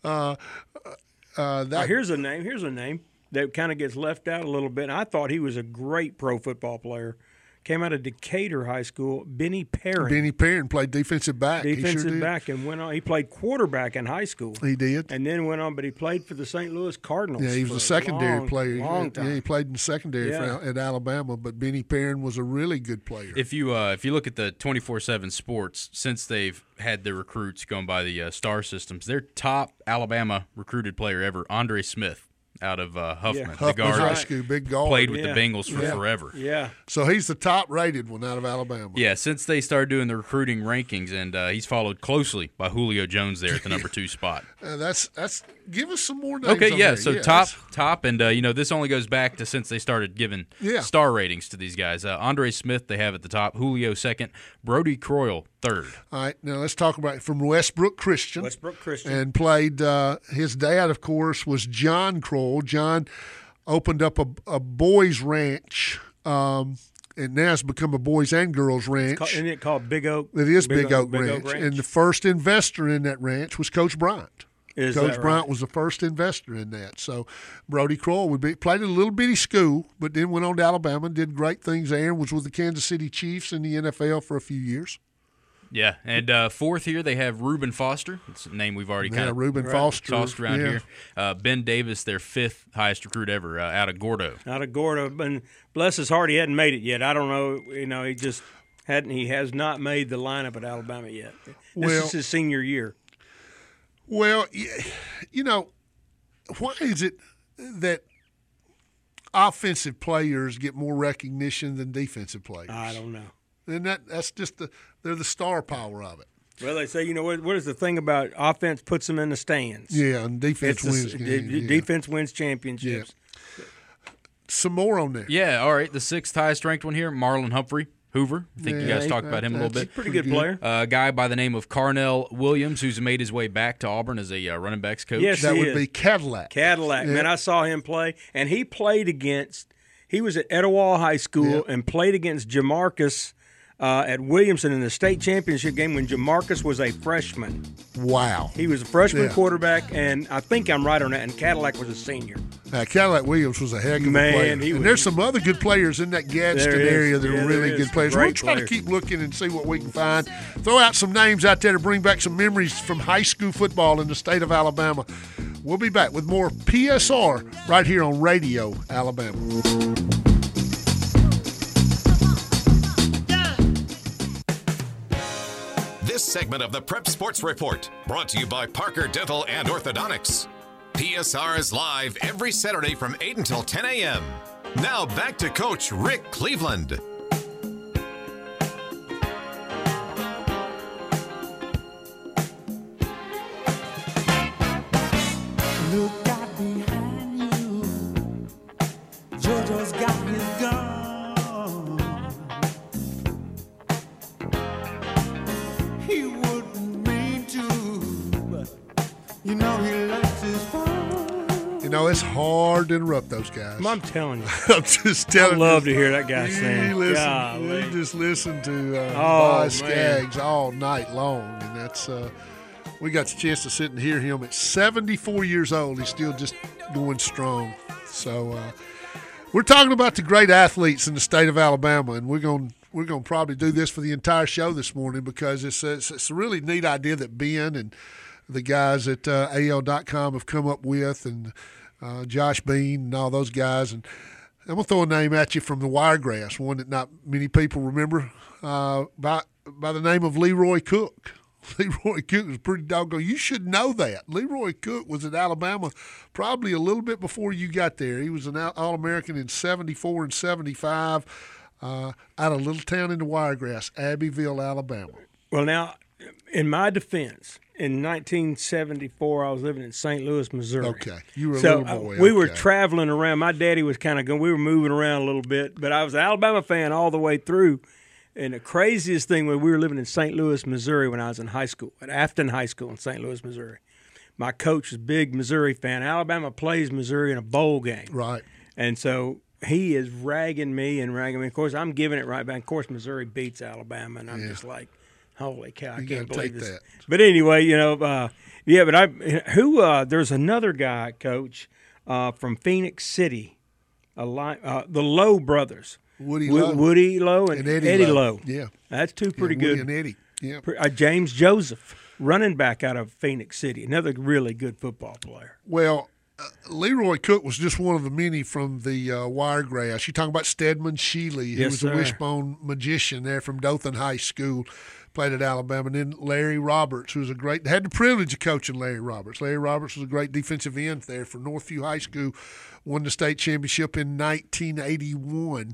[SPEAKER 3] Here's a name that kind of gets left out a little bit. I thought he was a great pro football player. Came out of Decatur High School, Benny Perrin.
[SPEAKER 2] Benny Perrin played defensive back.
[SPEAKER 3] Back, and went on. He played quarterback in high school.
[SPEAKER 2] He did.
[SPEAKER 3] And then went on, but he played for the St. Louis Cardinals.
[SPEAKER 2] Yeah, he was a secondary player.
[SPEAKER 3] Long time.
[SPEAKER 2] Yeah, he played in secondary at Alabama, but Benny Perrin was a really good player.
[SPEAKER 4] If you look at the 24/7 Sports, since they've had their recruits going by the star systems, their top Alabama recruited player ever, Andre Smith. Out of Huffman, the guard,
[SPEAKER 2] high school, big guard.
[SPEAKER 4] Played with the Bengals for forever.
[SPEAKER 3] Yeah.
[SPEAKER 2] So he's the top-rated one out of Alabama.
[SPEAKER 4] Yeah, since they started doing the recruiting rankings, and he's followed closely by Julio Jones there at the number 2 spot.
[SPEAKER 2] That's give us some more names.
[SPEAKER 4] Okay,
[SPEAKER 2] on
[SPEAKER 4] yeah.
[SPEAKER 2] there.
[SPEAKER 4] So top, and this only goes back to since they started giving star ratings to these guys. Andre Smith they have at the top, Julio second, Brody Croyle third.
[SPEAKER 2] All right, now let's talk about from Westbrook Christian. And played his dad, of course, was John Croyle. John opened up a boys' ranch, and now it's become a boys and girls ranch.
[SPEAKER 3] Isn't it called Big Oak?
[SPEAKER 2] It is Big Oak Ranch. And the first investor in that ranch was Coach Bryant. Coach Bryant was the first investor in that. So Brody Croyle played at a little bitty school, but then went on to Alabama and did great things there and was with the Kansas City Chiefs in the NFL for a few years.
[SPEAKER 4] Yeah, and fourth here they have Reuben Foster. It's a name we've already kind of tossed around here. Ben Davis, their 5th highest recruit ever, out of Gordo.
[SPEAKER 3] And bless his heart, he hadn't made it yet. I don't know. He just hadn't. He has not made the lineup at Alabama yet. This is his senior year.
[SPEAKER 2] Well, why is it that offensive players get more recognition than defensive players?
[SPEAKER 3] I don't know.
[SPEAKER 2] And that's just they're the star power of it.
[SPEAKER 3] Well, they say, what is the thing about offense puts them in the stands?
[SPEAKER 2] Yeah, and defense wins games.
[SPEAKER 3] Defense wins championships.
[SPEAKER 2] Yeah. Some more on there.
[SPEAKER 4] Yeah, all right. The 6th highest ranked one here, Marlon Humphrey. Hoover. I think you guys talked about him a little bit.
[SPEAKER 3] Pretty good player.
[SPEAKER 4] A guy by the name of Carnell Williams, who's made his way back to Auburn as a running backs coach.
[SPEAKER 3] Yes,
[SPEAKER 2] that would be Cadillac.
[SPEAKER 3] Cadillac. Yeah. Man, I saw him play, and he was at Etowah High School and played against Jamarcus at Williamson in the state championship game when Jamarcus was a freshman.
[SPEAKER 2] Wow.
[SPEAKER 3] He was a freshman quarterback, and I think I'm right on that, and Cadillac was a senior.
[SPEAKER 2] Cadillac Williams was a heck of a player. And there's some other good players in that Gadsden area that are really good players. We'll try to keep looking and see what we can find. Throw out some names out there to bring back some memories from high school football in the state of Alabama. We'll be back with more PSR right here on Radio Alabama.
[SPEAKER 1] This segment of the Prep Sports Report brought to you by Parker Dental and Orthodontics. PSR is live every Saturday from 8 until 10 a.m. Now back to Coach Rick Cleveland.
[SPEAKER 5] Look out behind you. JoJo's got his gun. He wouldn't mean to, but he likes his fun.
[SPEAKER 2] It's hard to interrupt those guys.
[SPEAKER 3] I'm telling you.
[SPEAKER 2] I'm just telling you.
[SPEAKER 3] I love to hear that guy sing.
[SPEAKER 2] You just listen to Boz Skaggs all night long, and that's we got the chance to sit and hear him at 74 years old. He's still just going strong. So we're talking about the great athletes in the state of Alabama, and we're going to probably do this for the entire show this morning because it's a really neat idea that Ben and the guys at AL.com have come up with, and Josh Bean and all those guys. And I'm going to throw a name at you from the Wiregrass, one that not many people remember, by the name of Leroy Cook. Leroy Cook was pretty doggone. You should know that. Leroy Cook was at Alabama probably a little bit before you got there. He was an All-American in 74 and 75 out of a little town in the Wiregrass, Abbeville, Alabama.
[SPEAKER 3] Well, now, in my defense, in 1974, I was living in St. Louis, Missouri.
[SPEAKER 2] Okay, you were a
[SPEAKER 3] so
[SPEAKER 2] little boy.
[SPEAKER 3] We were
[SPEAKER 2] okay.
[SPEAKER 3] traveling around. My daddy was kind of going. We were moving around a little bit, but I was an Alabama fan all the way through. And the craziest thing when we were living in St. Louis, Missouri, when I was in high school, at Afton High School in St. Louis, Missouri, my coach was a big Missouri fan. Alabama plays Missouri in a bowl game.
[SPEAKER 2] Right.
[SPEAKER 3] And so he is ragging me. Of course, I'm giving it right back. Of course, Missouri beats Alabama, and I'm just like, holy cow, I can't believe this.
[SPEAKER 2] That.
[SPEAKER 3] But anyway, there's another guy, Coach, from Phoenix City, the Lowe brothers. Woody Lowe and Eddie Lowe.
[SPEAKER 2] Yeah.
[SPEAKER 3] That's two pretty
[SPEAKER 2] Woody
[SPEAKER 3] good.
[SPEAKER 2] and Eddie. Yeah.
[SPEAKER 3] James Joseph, running back out of Phoenix City, another really good football player.
[SPEAKER 2] Well, Leroy Cook was just one of the many from the Wiregrass. You're talking about Stedman Shealy, who was a wishbone magician there from Dothan High School, played at Alabama. And then Larry Roberts, who was had the privilege of coaching Larry Roberts. Larry Roberts was a great defensive end there for Northview High School, won the state championship in 1981.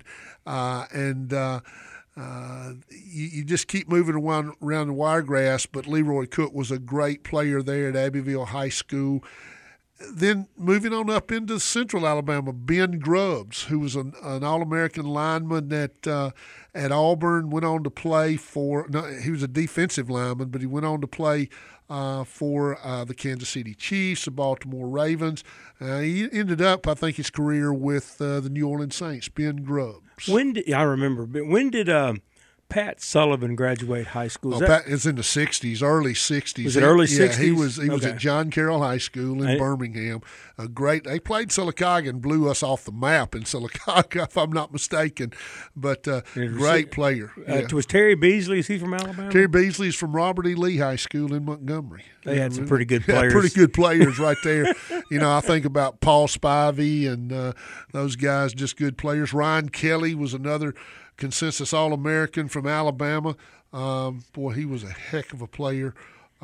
[SPEAKER 2] You just keep moving around the Wiregrass, but Leroy Cook was a great player there at Abbeville High School. Then moving on up into Central Alabama, Ben Grubbs, who was an All-American lineman at Auburn, went on to play he was a defensive lineman, but he went on to play for the Kansas City Chiefs, the Baltimore Ravens. He ended up, I think, his career with the New Orleans Saints, Ben Grubbs.
[SPEAKER 3] When did Pat Sullivan graduate high school?
[SPEAKER 2] It's in the 60s, early 60s.
[SPEAKER 3] Was it early 60s?
[SPEAKER 2] Yeah, he was at John Carroll High School in Birmingham. They played Sylacauga and blew us off the map in Sylacauga, if I'm not mistaken. But great player.
[SPEAKER 3] Was Terry Beasley, is he from Alabama?
[SPEAKER 2] Terry Beasley is from Robert E. Lee High School in Montgomery.
[SPEAKER 3] They had some pretty good players.
[SPEAKER 2] Pretty good players right there. I think about Paul Spivey and those guys, just good players. Ryan Kelly was another consensus All-American from Alabama. Boy, he was a heck of a player.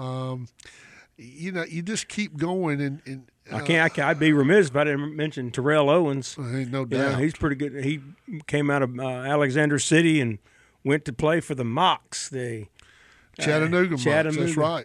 [SPEAKER 2] You just keep going. And
[SPEAKER 3] I'd be remiss if I didn't mention Terrell Owens.
[SPEAKER 2] Ain't no doubt.
[SPEAKER 3] He's pretty good. He came out of Alexander City and went to play for the Mocs, the
[SPEAKER 2] Chattanooga Mocs. That's right.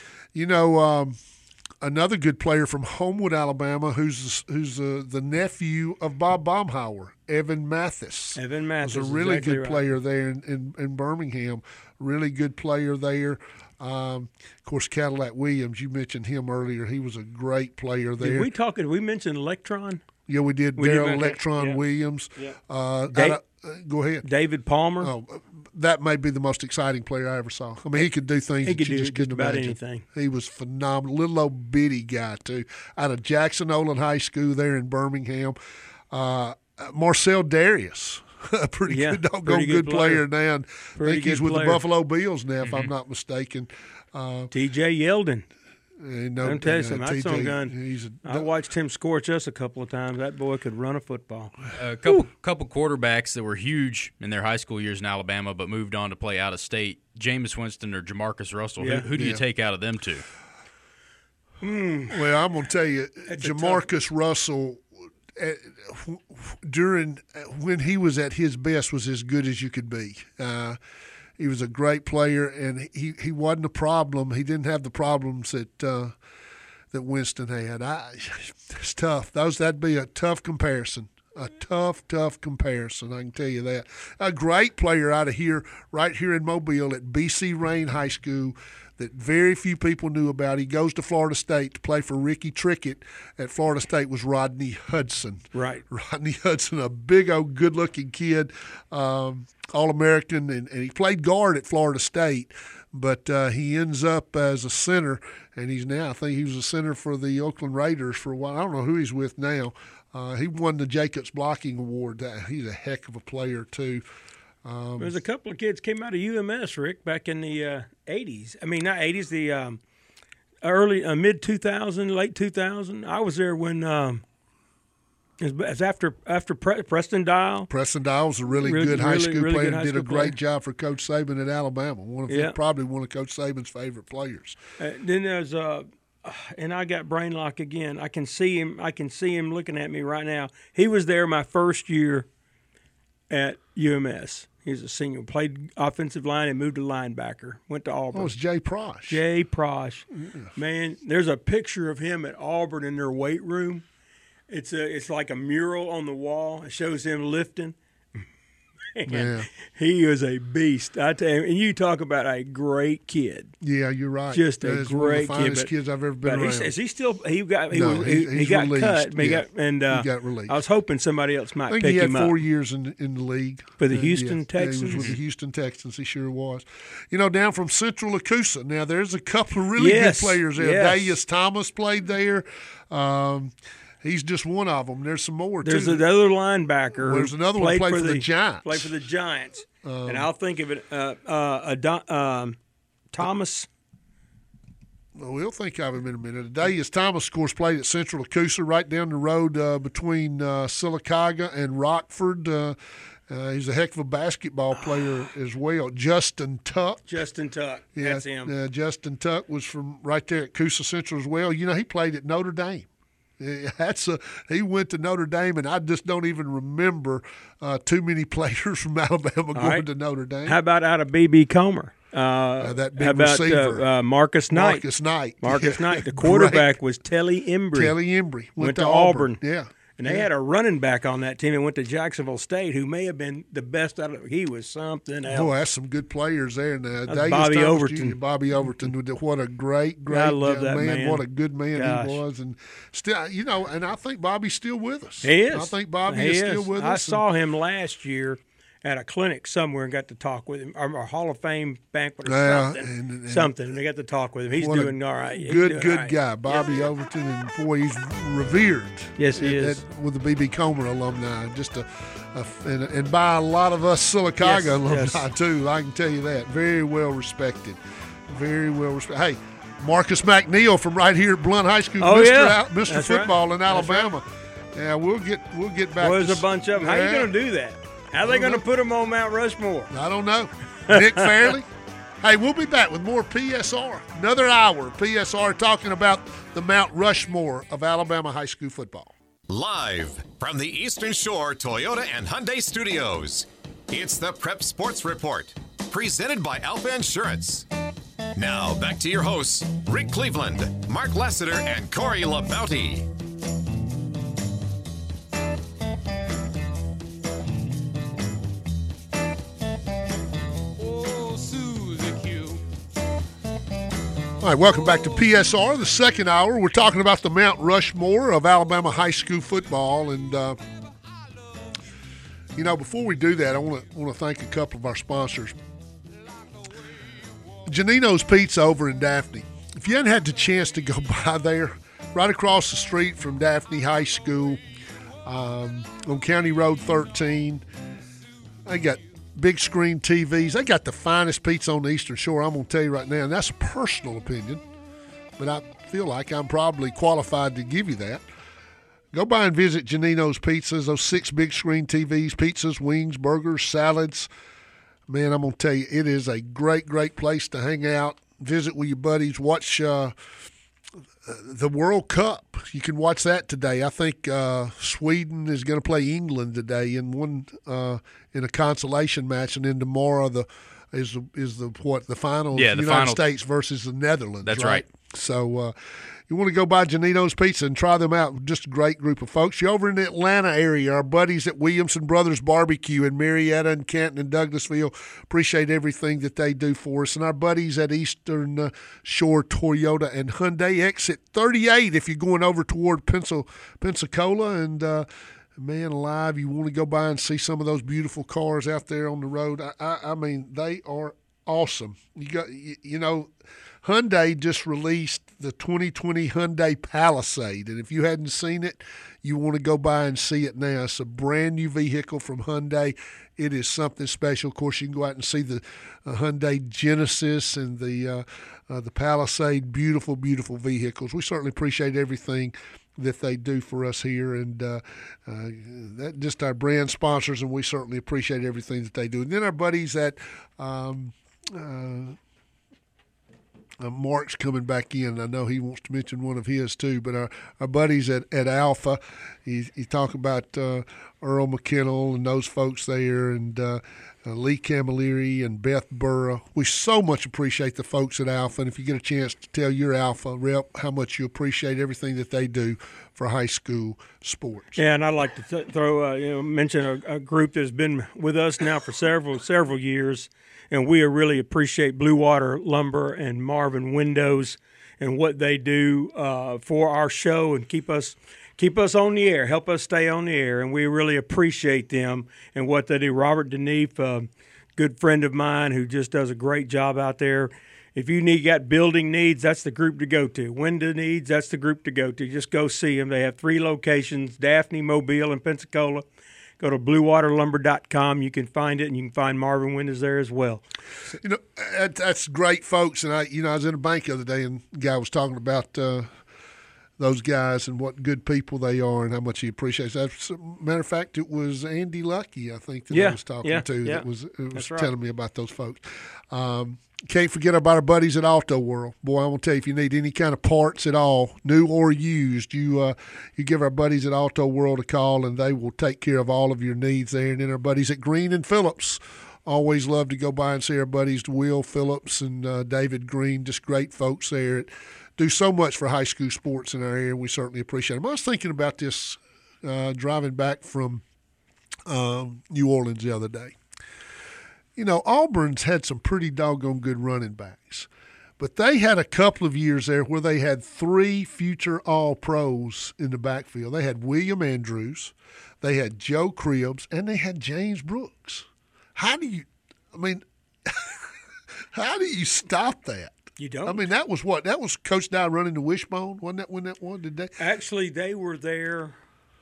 [SPEAKER 2] Another good player from Homewood, Alabama, who's the nephew of Bob Baumhauer, Evan Mathis.
[SPEAKER 3] Evan Mathis
[SPEAKER 2] was a really good player there in Birmingham. Really good player there. Of course, Cadillac Williams, you mentioned him earlier. He was a great player there.
[SPEAKER 3] Did we mention Electron?
[SPEAKER 2] Yeah, we did. Darrell Electron Williams.
[SPEAKER 3] Yeah.
[SPEAKER 2] Go ahead.
[SPEAKER 3] David Palmer.
[SPEAKER 2] Oh, that may be the most exciting player I ever saw. I mean, he could do things that you just couldn't
[SPEAKER 3] about
[SPEAKER 2] imagine.
[SPEAKER 3] Anything.
[SPEAKER 2] He was phenomenal. Little old bitty guy, too. Out of Jackson Olin High School there in Birmingham. Marcel Darius, a pretty good player now. I think he's with the Buffalo Bills now, if I'm not mistaken.
[SPEAKER 3] T.J. Yeldon. Don't tell you something. That's some gun. I watched him scorch us a couple of times. That boy could run a football.
[SPEAKER 4] A couple quarterbacks that were huge in their high school years in Alabama, but moved on to play out of state. Jameis Winston or Jamarcus Russell. Yeah. Who do you take out of them two?
[SPEAKER 2] Well, I'm going to tell you, Jamarcus Russell, when he was at his best, was as good as you could be. He was a great player, and he wasn't a problem. He didn't have the problems that Winston had. It's tough. That'd be a tough comparison. A tough comparison, I can tell you that. A great player out of here, right here in Mobile at BC Rain High School, that very few people knew about. He goes to Florida State to play for Ricky Trickett at Florida State, was Rodney Hudson.
[SPEAKER 3] Right.
[SPEAKER 2] Rodney Hudson, a big old good-looking kid, All-American, and he played guard at Florida State, but he ends up as a center, and I think he was a center for the Oakland Raiders for a while. I don't know who he's with now. He won the Jacobs Blocking Award. He's a heck of a player, too.
[SPEAKER 3] There's a couple of kids came out of UMS, Rick, back in the 80s. I mean, not 80s, the early, mid-2000, late 2000. I was there when It's after Preston Dial.
[SPEAKER 2] Preston Dial was a really good high school
[SPEAKER 3] really
[SPEAKER 2] player
[SPEAKER 3] good
[SPEAKER 2] and
[SPEAKER 3] high
[SPEAKER 2] did a
[SPEAKER 3] school
[SPEAKER 2] great
[SPEAKER 3] player.
[SPEAKER 2] job for Coach Saban at Alabama. Probably one of Coach Saban's favorite players.
[SPEAKER 3] Then there's and I got brain lock again. I can see him. Looking at me right now. He was there my first year at UMS. He was a senior. Played offensive line and moved to linebacker. Went to Auburn.
[SPEAKER 2] Oh, it's Jay Prosh.
[SPEAKER 3] Jay Prosh. Man, there's a picture of him at Auburn in their weight room. It's like a mural on the wall. It shows him lifting. Man, he is a beast. I tell you, and you talk about a great kid.
[SPEAKER 2] Yeah, you're right.
[SPEAKER 3] Just a
[SPEAKER 2] that is
[SPEAKER 3] great
[SPEAKER 2] one of the finest
[SPEAKER 3] kid.
[SPEAKER 2] kids I've ever been around.
[SPEAKER 3] Is he still? He got
[SPEAKER 2] he's
[SPEAKER 3] got
[SPEAKER 2] released.
[SPEAKER 3] cut. But
[SPEAKER 2] Yeah,
[SPEAKER 3] he
[SPEAKER 2] got released.
[SPEAKER 3] I was hoping somebody else might
[SPEAKER 2] I think
[SPEAKER 3] pick
[SPEAKER 2] he had
[SPEAKER 3] him up
[SPEAKER 2] 4 years in the league.
[SPEAKER 3] for the
[SPEAKER 2] And,
[SPEAKER 3] Houston Texans.
[SPEAKER 2] Yeah, he was with the Houston Texans. He sure was. Down from Central Acusa. Now, there's a couple of really good players there.
[SPEAKER 3] Yes.
[SPEAKER 2] Darius Thomas played there. He's just one of them. There's some more,
[SPEAKER 3] There's
[SPEAKER 2] too.
[SPEAKER 3] another linebacker.
[SPEAKER 2] There's another one who played for the Giants.
[SPEAKER 3] Played for the Giants. And I'll think of it. Thomas.
[SPEAKER 2] Well, we'll think of him in a minute. Darius Thomas, of course, played at Central Acusa right down the road between Sylacauga and Rockford. He's a heck of a basketball player as well. Justin Tuck.
[SPEAKER 3] That's him.
[SPEAKER 2] Justin Tuck was from right there at Coosa Central as well. He played at Notre Dame. He went to Notre Dame, and I just don't even remember too many players from Alabama going to Notre Dame.
[SPEAKER 3] How about out of B.B. Comer?
[SPEAKER 2] That big
[SPEAKER 3] how about
[SPEAKER 2] receiver,
[SPEAKER 3] Marcus Knight?
[SPEAKER 2] Marcus
[SPEAKER 3] Knight. The quarterback was Telly Embry.
[SPEAKER 2] Telly Embry
[SPEAKER 3] went to Auburn.
[SPEAKER 2] Yeah.
[SPEAKER 3] And they had a running back on that team and went to Jacksonville State, who may have been the best out of. He was something else.
[SPEAKER 2] Boy, that's some good players there. Now,
[SPEAKER 3] Bobby Overton.
[SPEAKER 2] Bobby Overton, what a great
[SPEAKER 3] I love that man.
[SPEAKER 2] What a good man
[SPEAKER 3] Gosh.
[SPEAKER 2] he was, and still, and I think Bobby's still with us.
[SPEAKER 3] He is.
[SPEAKER 2] I think Bobby is still with us.
[SPEAKER 3] I saw him last year at a clinic somewhere and got to talk with him, or a Hall of Fame banquet or something. And they got to talk with him. He's doing all right.
[SPEAKER 2] Good guy, Bobby Overton, and boy, he's revered.
[SPEAKER 3] Yes, he is.
[SPEAKER 2] With the B.B. Comer alumni, just and by a lot of us Sylacauga alumni too. I can tell you that. Very well respected. Very well respected. Hey, Marcus McNeil from right here at Blount High School, Mr.
[SPEAKER 3] That's
[SPEAKER 2] Football
[SPEAKER 3] right.
[SPEAKER 2] in Alabama.
[SPEAKER 3] Right.
[SPEAKER 2] Yeah, we'll get back.
[SPEAKER 3] Well, there's
[SPEAKER 2] to
[SPEAKER 3] a bunch of them. How are you going to do that? How are they going to put them on Mount Rushmore?
[SPEAKER 2] I don't know. Nick Fairley. Hey, we'll be back with more PSR. Another hour of PSR talking about the Mount Rushmore of Alabama high school football.
[SPEAKER 1] Live from the Eastern Shore Toyota and Hyundai Studios, it's the Prep Sports Report, presented by Alpha Insurance. Now, back to your hosts, Rick Cleveland, Mark Lassiter, and Corey LaBounty.
[SPEAKER 2] All right, welcome back to PSR, the second hour. We're talking about the Mount Rushmore of Alabama high school football. And, before we do that, I want to thank a couple of our sponsors. Janino's Pizza over in Daphne. If you hadn't had the chance to go by there, right across the street from Daphne High School on County Road 13, they got big screen TVs. They got the finest pizza on the Eastern Shore, I'm going to tell you right now, and that's a personal opinion, but I feel like I'm probably qualified to give you that. Go by and visit Janino's Pizzas, those 6 big screen TVs, pizzas, wings, burgers, salads. Man, I'm going to tell you, it is a great, great place to hang out, visit with your buddies, watch the World Cup. You can watch that today. I think Sweden is going to play England today in a consolation match, and then tomorrow the final?
[SPEAKER 4] Yeah, the
[SPEAKER 2] United
[SPEAKER 4] final.
[SPEAKER 2] States versus the Netherlands.
[SPEAKER 4] That's right.
[SPEAKER 2] So you want to go by Janino's Pizza and try them out. Just a great group of folks. You're over in the Atlanta area, our buddies at Williamson Brothers Barbecue in Marietta and Canton and Douglasville. Appreciate everything that they do for us. And our buddies at Eastern Shore Toyota and Hyundai, exit 38 if you're going over toward Pensacola. And, man alive, you want to go by and see some of those beautiful cars out there on the road. I mean, they are awesome. Hyundai just released the 2020 Hyundai Palisade, and if you hadn't seen it, you want to go by and see it now. It's a brand new vehicle from Hyundai. It is something special. Of course, you can go out and see the Hyundai Genesis and the Palisade. Beautiful, beautiful vehicles. We certainly appreciate everything that they do for us here, and that just our brand sponsors, and we certainly appreciate everything that they do. And then our buddies at Mark's coming back in. I know he wants to mention one of his too, but our buddies at Alpha, he talk about Earl McKinnell and those folks there, and Lee Camilleri and Beth Burra. We so much appreciate the folks at Alpha, and if you get a chance to tell your Alpha rep how much you appreciate everything that they do for high school sports.
[SPEAKER 3] Yeah, and I'd like to mention a group that's been with us now for several years, and we really appreciate Blue Water Lumber and Marvin Windows and what they do for our show and keep us on the air, help us stay on the air, and we really appreciate them and what they do. Robert Deneef, a good friend of mine who just does a great job out there. If you got building needs, that's the group to go to. Window needs, that's the group to go to. Just go see them. They have 3 locations, Daphne, Mobile, and Pensacola. Go to bluewaterlumber.com. You can find it, and you can find Marvin Windows there as well.
[SPEAKER 2] That's great, folks. And I was in a bank the other day, and the guy was talking about those guys and what good people they are and how much he appreciates. As a matter of fact, it was Andy Lucky, I think, that I was talking to that was telling me about those folks. Can't forget about our buddies at Auto World. Boy, I want to tell you, if you need any kind of parts at all, new or used, you give our buddies at Auto World a call, and they will take care of all of your needs there. And then our buddies at Green and Phillips, always love to go by and see our buddies Will Phillips and David Green, just great folks there. Do so much for high school sports in our area, and we certainly appreciate them. I was thinking about this driving back from New Orleans the other day. Auburn's had some pretty doggone good running backs, but they had a couple of years there where they had 3 future All-Pros in the backfield. They had William Andrews, they had Joe Cribbs, and they had James Brooks. How do you stop that?
[SPEAKER 3] You don't.
[SPEAKER 2] I mean, that was Coach Dye running the wishbone, wasn't that when that one? Did they?
[SPEAKER 3] Actually, they were there.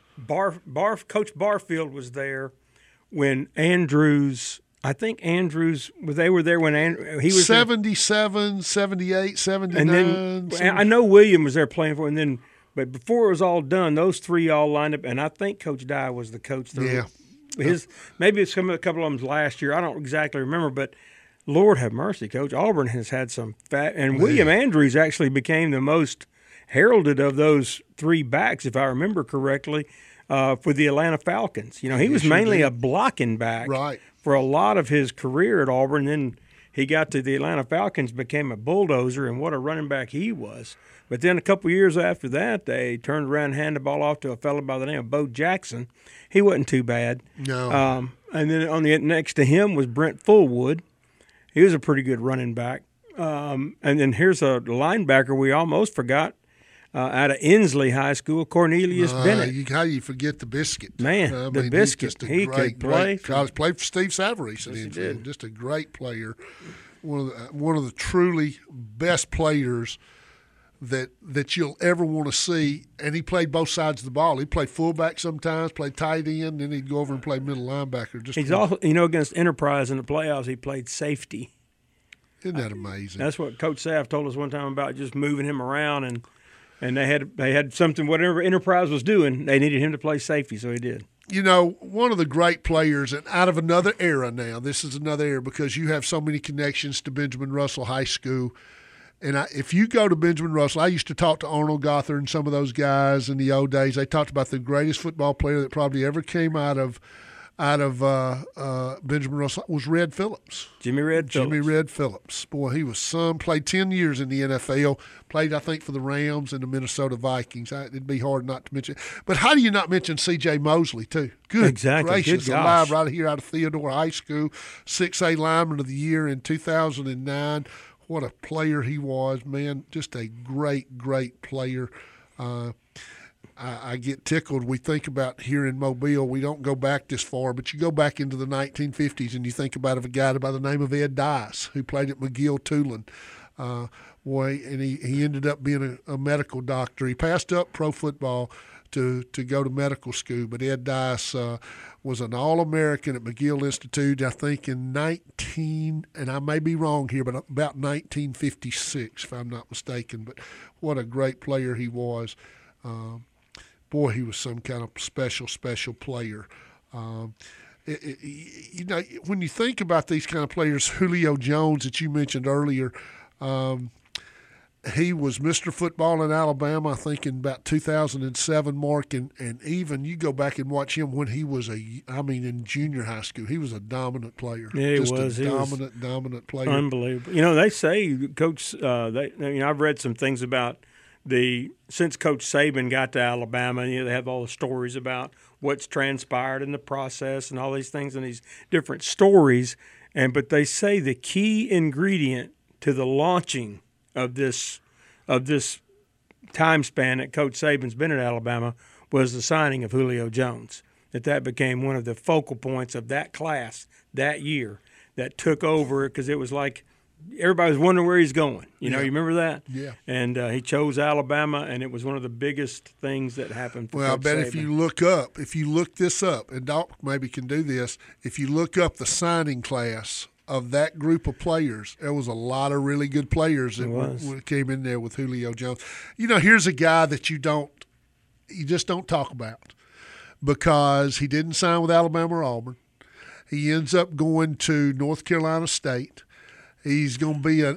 [SPEAKER 3] Coach Barfield was there when Andrews. I think Andrews. They were there when he was
[SPEAKER 2] 77, 78, 79.
[SPEAKER 3] And then I know William was there playing for. And then, but before it was all done, those 3 all lined up. And I think Coach Dye was the coach.
[SPEAKER 2] Yeah.
[SPEAKER 3] Maybe it's a couple of them last year. I don't exactly remember, but. Lord have mercy, Coach. Auburn has had some fat, and William Andrews actually became the most heralded of those 3 backs, if I remember correctly, for the Atlanta Falcons. He was mainly a blocking back for a lot of his career at Auburn. Then he got to the Atlanta Falcons, became a bulldozer, and what a running back he was. But then a couple years after that, they turned around and handed the ball off to a fellow by the name of Bo Jackson. He wasn't too bad.
[SPEAKER 2] No.
[SPEAKER 3] And then next to him was Brent Fullwood. He was a pretty good running back. And then here's a linebacker we almost forgot out of Inslee High School, Cornelius Bennett.
[SPEAKER 2] How do you forget the Biscuit?
[SPEAKER 3] Man, the Biscuit. He could play.
[SPEAKER 2] College played for Steve Savarese at Inslee. Just a great player. One of the truly best players that you'll ever want to see. And he played both sides of the ball. He played fullback sometimes, played tight end, then he'd go over and play middle linebacker.
[SPEAKER 3] He's also, against Enterprise in the playoffs, he played safety.
[SPEAKER 2] Isn't that amazing?
[SPEAKER 3] That's what Coach Saff told us one time about just moving him around, and they had something, whatever Enterprise was doing, they needed him to play safety, so he did.
[SPEAKER 2] One of the great players, and out of another era now, this is another era because you have so many connections to Benjamin Russell High School. And if you go to Benjamin Russell, I used to talk to Arnold Gothard and some of those guys in the old days. They talked about the greatest football player that probably ever came out of Benjamin Russell was Red Phillips.
[SPEAKER 3] Jimmy Red
[SPEAKER 2] Phillips. Boy, he was played 10 years in the NFL, played, I think, for the Rams and the Minnesota Vikings. It'd be hard not to mention. But how do you not mention C.J. Mosley, too? Good gracious, alive right here out of Theodore High School, 6A Lineman of the Year in 2009. What a player he was, man. Just a great, great player. I get tickled. We think about here in Mobile, we don't go back this far, but you go back into the 1950s and you think about a guy by the name of Ed Dice, who played at McGill-Tulane. And he ended up being a medical doctor. He passed up pro football to go to medical school, but Ed Dice was an All-American at McGill Institute, I think in and I may be wrong here, but about 1956, if I'm not mistaken. But what a great player he was. boy, he was some kind of special player. You know, when you think about these kind of players, Julio Jones that you mentioned earlier, he was Mr. Football in Alabama, I think, in about 2007 mark, and even you go back and watch him when he was in junior high school, he was a dominant player.
[SPEAKER 3] Yeah,
[SPEAKER 2] Just
[SPEAKER 3] was.
[SPEAKER 2] a
[SPEAKER 3] He
[SPEAKER 2] dominant player.
[SPEAKER 3] Unbelievable. You know, they say, Coach. I've read some things about since Coach Saban got to Alabama. You know, they have all the stories about what's transpired in the process and all these things and these different stories. But they say the key ingredient to the launching of this time span that Coach Saban's been at Alabama was the signing of Julio Jones. That became one of the focal points of that class that year that took over, because it was like everybody was wondering where he's going. You know, you remember that?
[SPEAKER 2] Yeah.
[SPEAKER 3] And he chose Alabama, and it was one of the biggest things that happened for Coach
[SPEAKER 2] Well, I bet
[SPEAKER 3] Saban.
[SPEAKER 2] if you look this up, and Doc maybe can do this, if you look up the signing class of that group of players, there was a lot of really good players that came in there with Julio Jones. You know, here's a guy that you just don't talk about, because he didn't sign with Alabama or Auburn. He ends up going to North Carolina State. He's an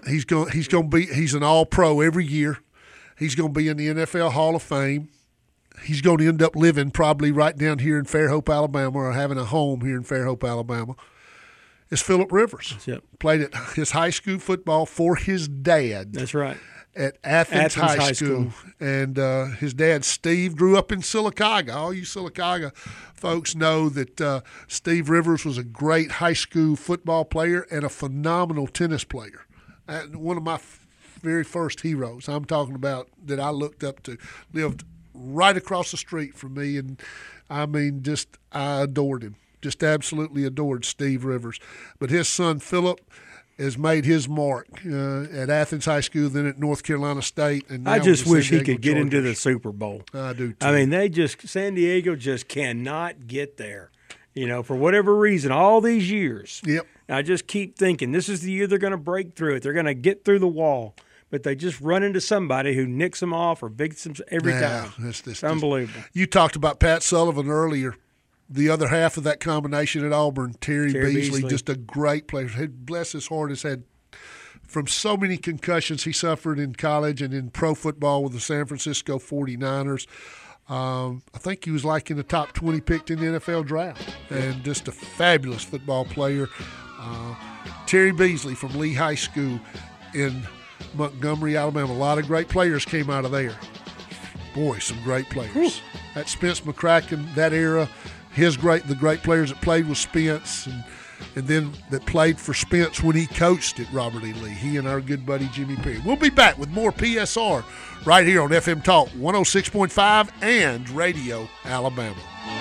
[SPEAKER 2] All-Pro every year. He's going to be in the NFL Hall of Fame. He's going to end up living probably right down here in Fairhope, Alabama, or having a home here in Fairhope, Alabama. It's Phillip Rivers.
[SPEAKER 3] Yep.
[SPEAKER 2] Played at his high school football for his dad.
[SPEAKER 3] That's right.
[SPEAKER 2] At Athens High School. And his dad, Steve, grew up in Sylacauga. All you Sylacauga folks know that Steve Rivers was a great high school football player and a phenomenal tennis player. One of my very first heroes I'm talking about that I looked up to, lived right across the street from me, and I adored him. Just absolutely adored Steve Rivers. But his son, Phillip, has made his mark at Athens High School, then at North Carolina State. And
[SPEAKER 3] I just wish he could get into the Super Bowl.
[SPEAKER 2] I do, too.
[SPEAKER 3] I mean, San Diego just cannot get there, you know, for whatever reason, all these years.
[SPEAKER 2] Yep.
[SPEAKER 3] I just keep thinking this is the year they're going to break through it. They're going to get through the wall. But they just run into somebody who nicks them off or beats them every time. It's unbelievable.
[SPEAKER 2] You talked about Pat Sullivan earlier. The other half of that combination at Auburn, Terry Beasley, just a great player. Bless his heart, has had from so many concussions he suffered in college and in pro football with the San Francisco 49ers. I think he was like in the top 20 picked in the NFL draft, and just a fabulous football player. Terry Beasley from Lee High School in Montgomery, Alabama. A lot of great players came out of there. Boy, some great players. Whew. That Spence McCracken, that era, the great players that played with Spence and then that played for Spence when he coached at Robert E. Lee. He and our good buddy Jimmy Perry. We'll be back with more PSR right here on FM Talk 106.5 and Radio Alabama.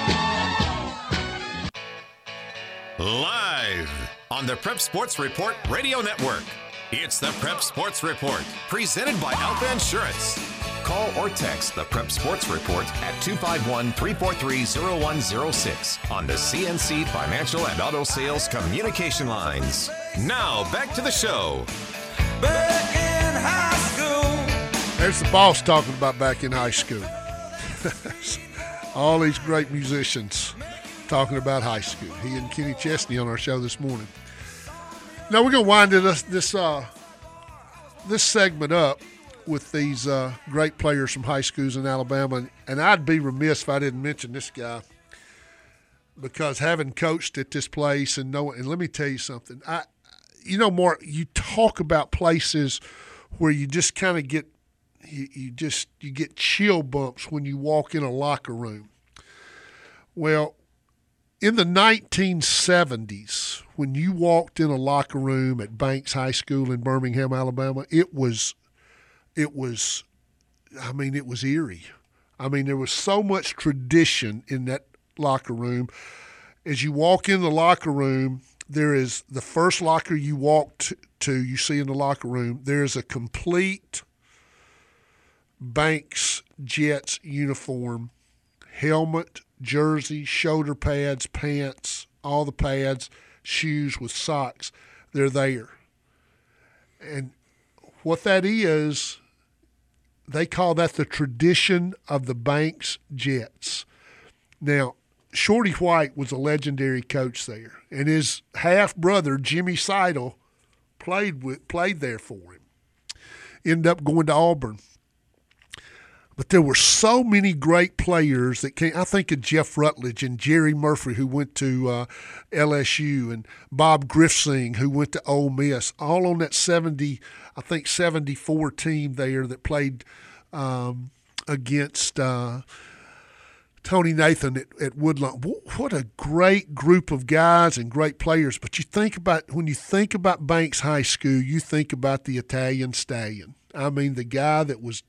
[SPEAKER 1] Live on the Prep Sports Report Radio Network. It's the Prep Sports Report, presented by Alpha Insurance. Call or text the Prep Sports Report at 251-343-0106 on the CNC Financial and Auto Sales Communication Lines. Now, back to the show.
[SPEAKER 5] Back in high school.
[SPEAKER 2] There's the boss talking about back in high school. All these great musicians talking about high school. He and Kenny Chesney on our show this morning. Now we're going to wind this segment up with these great players from high schools in Alabama. And I'd be remiss if I didn't mention this guy, because having coached at this place and let me tell you something. Mark, you talk about places where you just kind of get you get chill bumps when you walk in a locker room. Well, in the 1970s, when you walked in a locker room at Banks High School in Birmingham, Alabama, it was eerie. I mean, there was so much tradition in that locker room. As you walk in the locker room, there is the first locker you walk to, you see in the locker room, there's a complete Banks Jets uniform, helmet, jersey, shoulder pads, pants, all the pads, shoes with socks. They're there. And what that is they call that the tradition of the Banks Jets. Now, Shorty White was a legendary coach there, and his half-brother, Jimmy Seidel, played there for him. Ended up going to Auburn. But there were so many great players that came. I think of Jeff Rutledge and Jerry Murphy, who went to LSU, and Bob Griffsing, who went to Ole Miss, all on that 74 team there that played against Tony Nathan at Woodlawn. What a great group of guys and great players. But when you think about Banks High School, you think about the Italian Stallion. I mean, the guy that was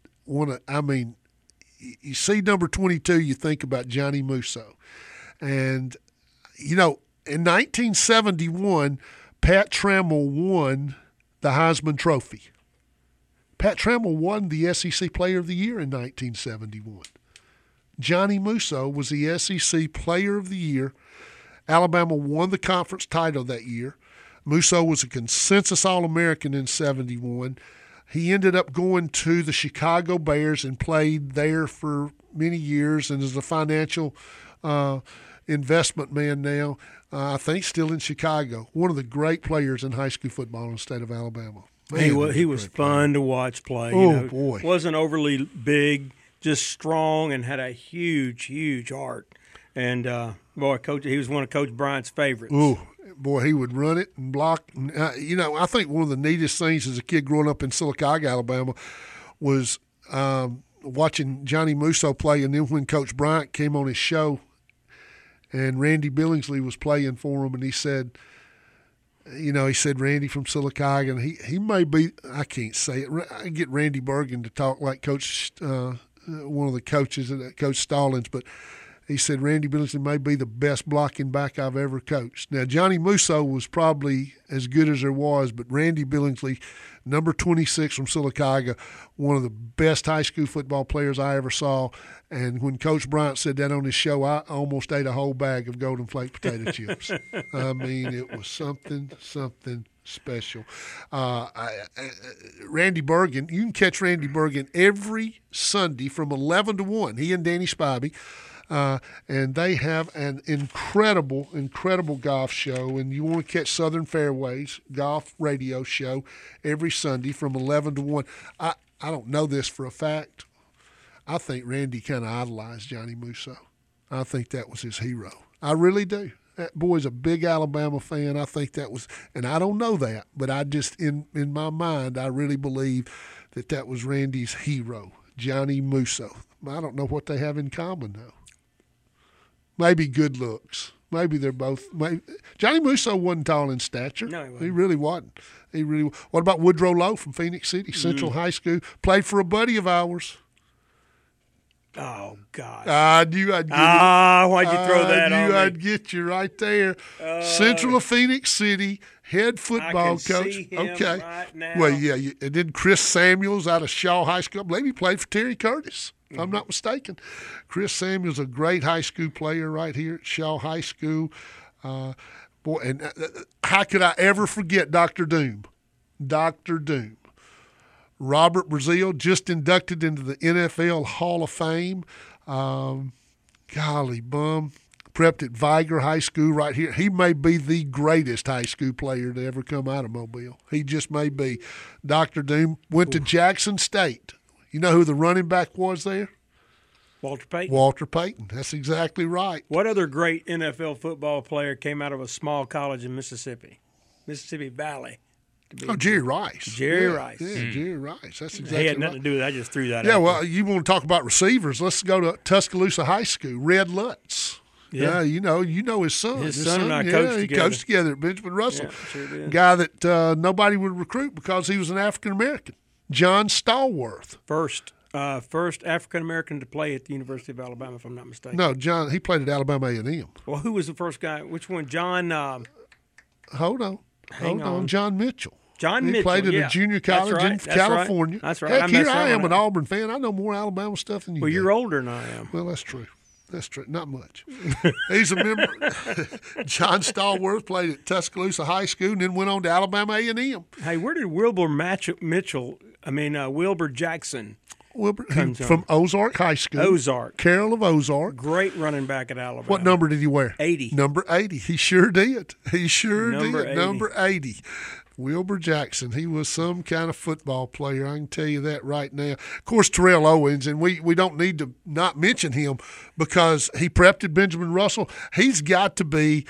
[SPEAKER 2] you see number 22, you think about Johnny Musso. And, in 1971, Pat Trammell won the Heisman Trophy. Pat Trammell won the SEC Player of the Year in 1971. Johnny Musso was the SEC Player of the Year. Alabama won the conference title that year. Musso was a consensus All-American in 71. He ended up going to the Chicago Bears and played there for many years and is a financial investment man now. I think still in Chicago. One of the great players in high school football in the state of Alabama. Man,
[SPEAKER 3] he was fun to watch play.
[SPEAKER 2] Oh, boy.
[SPEAKER 3] Wasn't overly big, just strong, and had a huge, huge heart. And, he was one of Coach Bryant's favorites.
[SPEAKER 2] Ooh. Boy, he would run it and block. I think one of the neatest things as a kid growing up in Sylacauga, Alabama, was watching Johnny Musso play. And then when Coach Bryant came on his show and Randy Billingsley was playing for him, and he said Randy from Sylacauga, and he may be, I can't say it, I get Randy Bergen to talk like Coach, one of the coaches, Coach Stallings, but he said Randy Billingsley may be the best blocking back I've ever coached. Now, Johnny Musso was probably as good as there was, but Randy Billingsley, number 26 from Sylacauga, one of the best high school football players I ever saw. And when Coach Bryant said that on his show, I almost ate a whole bag of Golden Flake potato chips. I mean, it was something special. Randy Bergen, you can catch Randy Bergen every Sunday from 11 to 1. He and Danny Spivey. And they have an incredible golf show. And you want to catch Southern Fairways golf radio show every Sunday from 11 to 1. I don't know this for a fact. I think Randy kind of idolized Johnny Musso. I think that was his hero. I really do. That boy's a big Alabama fan. I think that was, and I don't know that, but I just, in my mind, I really believe that was Randy's hero, Johnny Musso. I don't know what they have in common, though. Maybe good looks. Maybe they're both. Johnny Musso wasn't tall in stature.
[SPEAKER 3] No, he wasn't.
[SPEAKER 2] He really wasn't. What about Woodrow Lowe from Phoenix City, Central High School? Played for a buddy of ours.
[SPEAKER 3] Oh, God.
[SPEAKER 2] I knew I'd get
[SPEAKER 3] why'd you throw that on me?
[SPEAKER 2] I knew I'd get you right there. Central of Phoenix City, head football coach.
[SPEAKER 3] See him
[SPEAKER 2] okay.
[SPEAKER 3] right now.
[SPEAKER 2] Well, yeah. And then Chris Samuels out of Shaw High School. I believe he played for Terry Curtis, if I'm not mistaken. Chris Samuels, a great high school player right here at Shaw High School. Boy, and how could I ever forget Dr. Doom? Dr. Doom. Robert Brazil just inducted into the NFL Hall of Fame. Golly bum. Prepped at Viger High School right here. He may be the greatest high school player to ever come out of Mobile. He just may be. Dr. Doom went to Jackson State. You know who the running back was there?
[SPEAKER 3] Walter Payton.
[SPEAKER 2] Walter Payton. That's exactly right.
[SPEAKER 3] What other great NFL football player came out of a small college in Mississippi? Mississippi Valley.
[SPEAKER 2] Oh, Jerry Rice.
[SPEAKER 3] Jerry Rice.
[SPEAKER 2] Yeah, Jerry Rice. That's exactly right.
[SPEAKER 3] He had nothing to do with it. I just threw that out.
[SPEAKER 2] Yeah, well, you want to talk about receivers. Let's go to Tuscaloosa High School. Red Lutz.
[SPEAKER 3] Yeah.
[SPEAKER 2] You know his son.
[SPEAKER 3] His son and I coached together.
[SPEAKER 2] He coached together at Benjamin Russell.
[SPEAKER 3] Yeah, sure did.
[SPEAKER 2] Guy that nobody would recruit because he was an African-American. John Stallworth.
[SPEAKER 3] First African-American to play at the University of Alabama, if I'm not mistaken.
[SPEAKER 2] No, John, he played at Alabama A&M.
[SPEAKER 3] Well, who was the first guy? Which one? John
[SPEAKER 2] Hold on. John Mitchell.
[SPEAKER 3] John Mitchell,
[SPEAKER 2] He played at a junior college in California.
[SPEAKER 3] That's right.
[SPEAKER 2] Heck, here I am, an Auburn fan. I know more Alabama stuff than you do.
[SPEAKER 3] Well, you're older than I am.
[SPEAKER 2] Well, that's true. Not much. He's a member. John Stallworth played at Tuscaloosa High School and then went on to Alabama A&M.
[SPEAKER 3] Hey, where did Wilbur Jackson
[SPEAKER 2] Wilbur,
[SPEAKER 3] comes
[SPEAKER 2] from
[SPEAKER 3] on.
[SPEAKER 2] Ozark High School.
[SPEAKER 3] Ozark.
[SPEAKER 2] Carroll of Ozark.
[SPEAKER 3] Great running back at Alabama.
[SPEAKER 2] What number did he wear?
[SPEAKER 3] 80.
[SPEAKER 2] Number 80. He sure did. He sure
[SPEAKER 3] Number
[SPEAKER 2] did.
[SPEAKER 3] 80.
[SPEAKER 2] Number 80. Wilbur Jackson. He was some kind of football player. I can tell you that right now. Of course, Terrell Owens, and we don't need to not mention him because he prepped at Benjamin Russell. He's got to be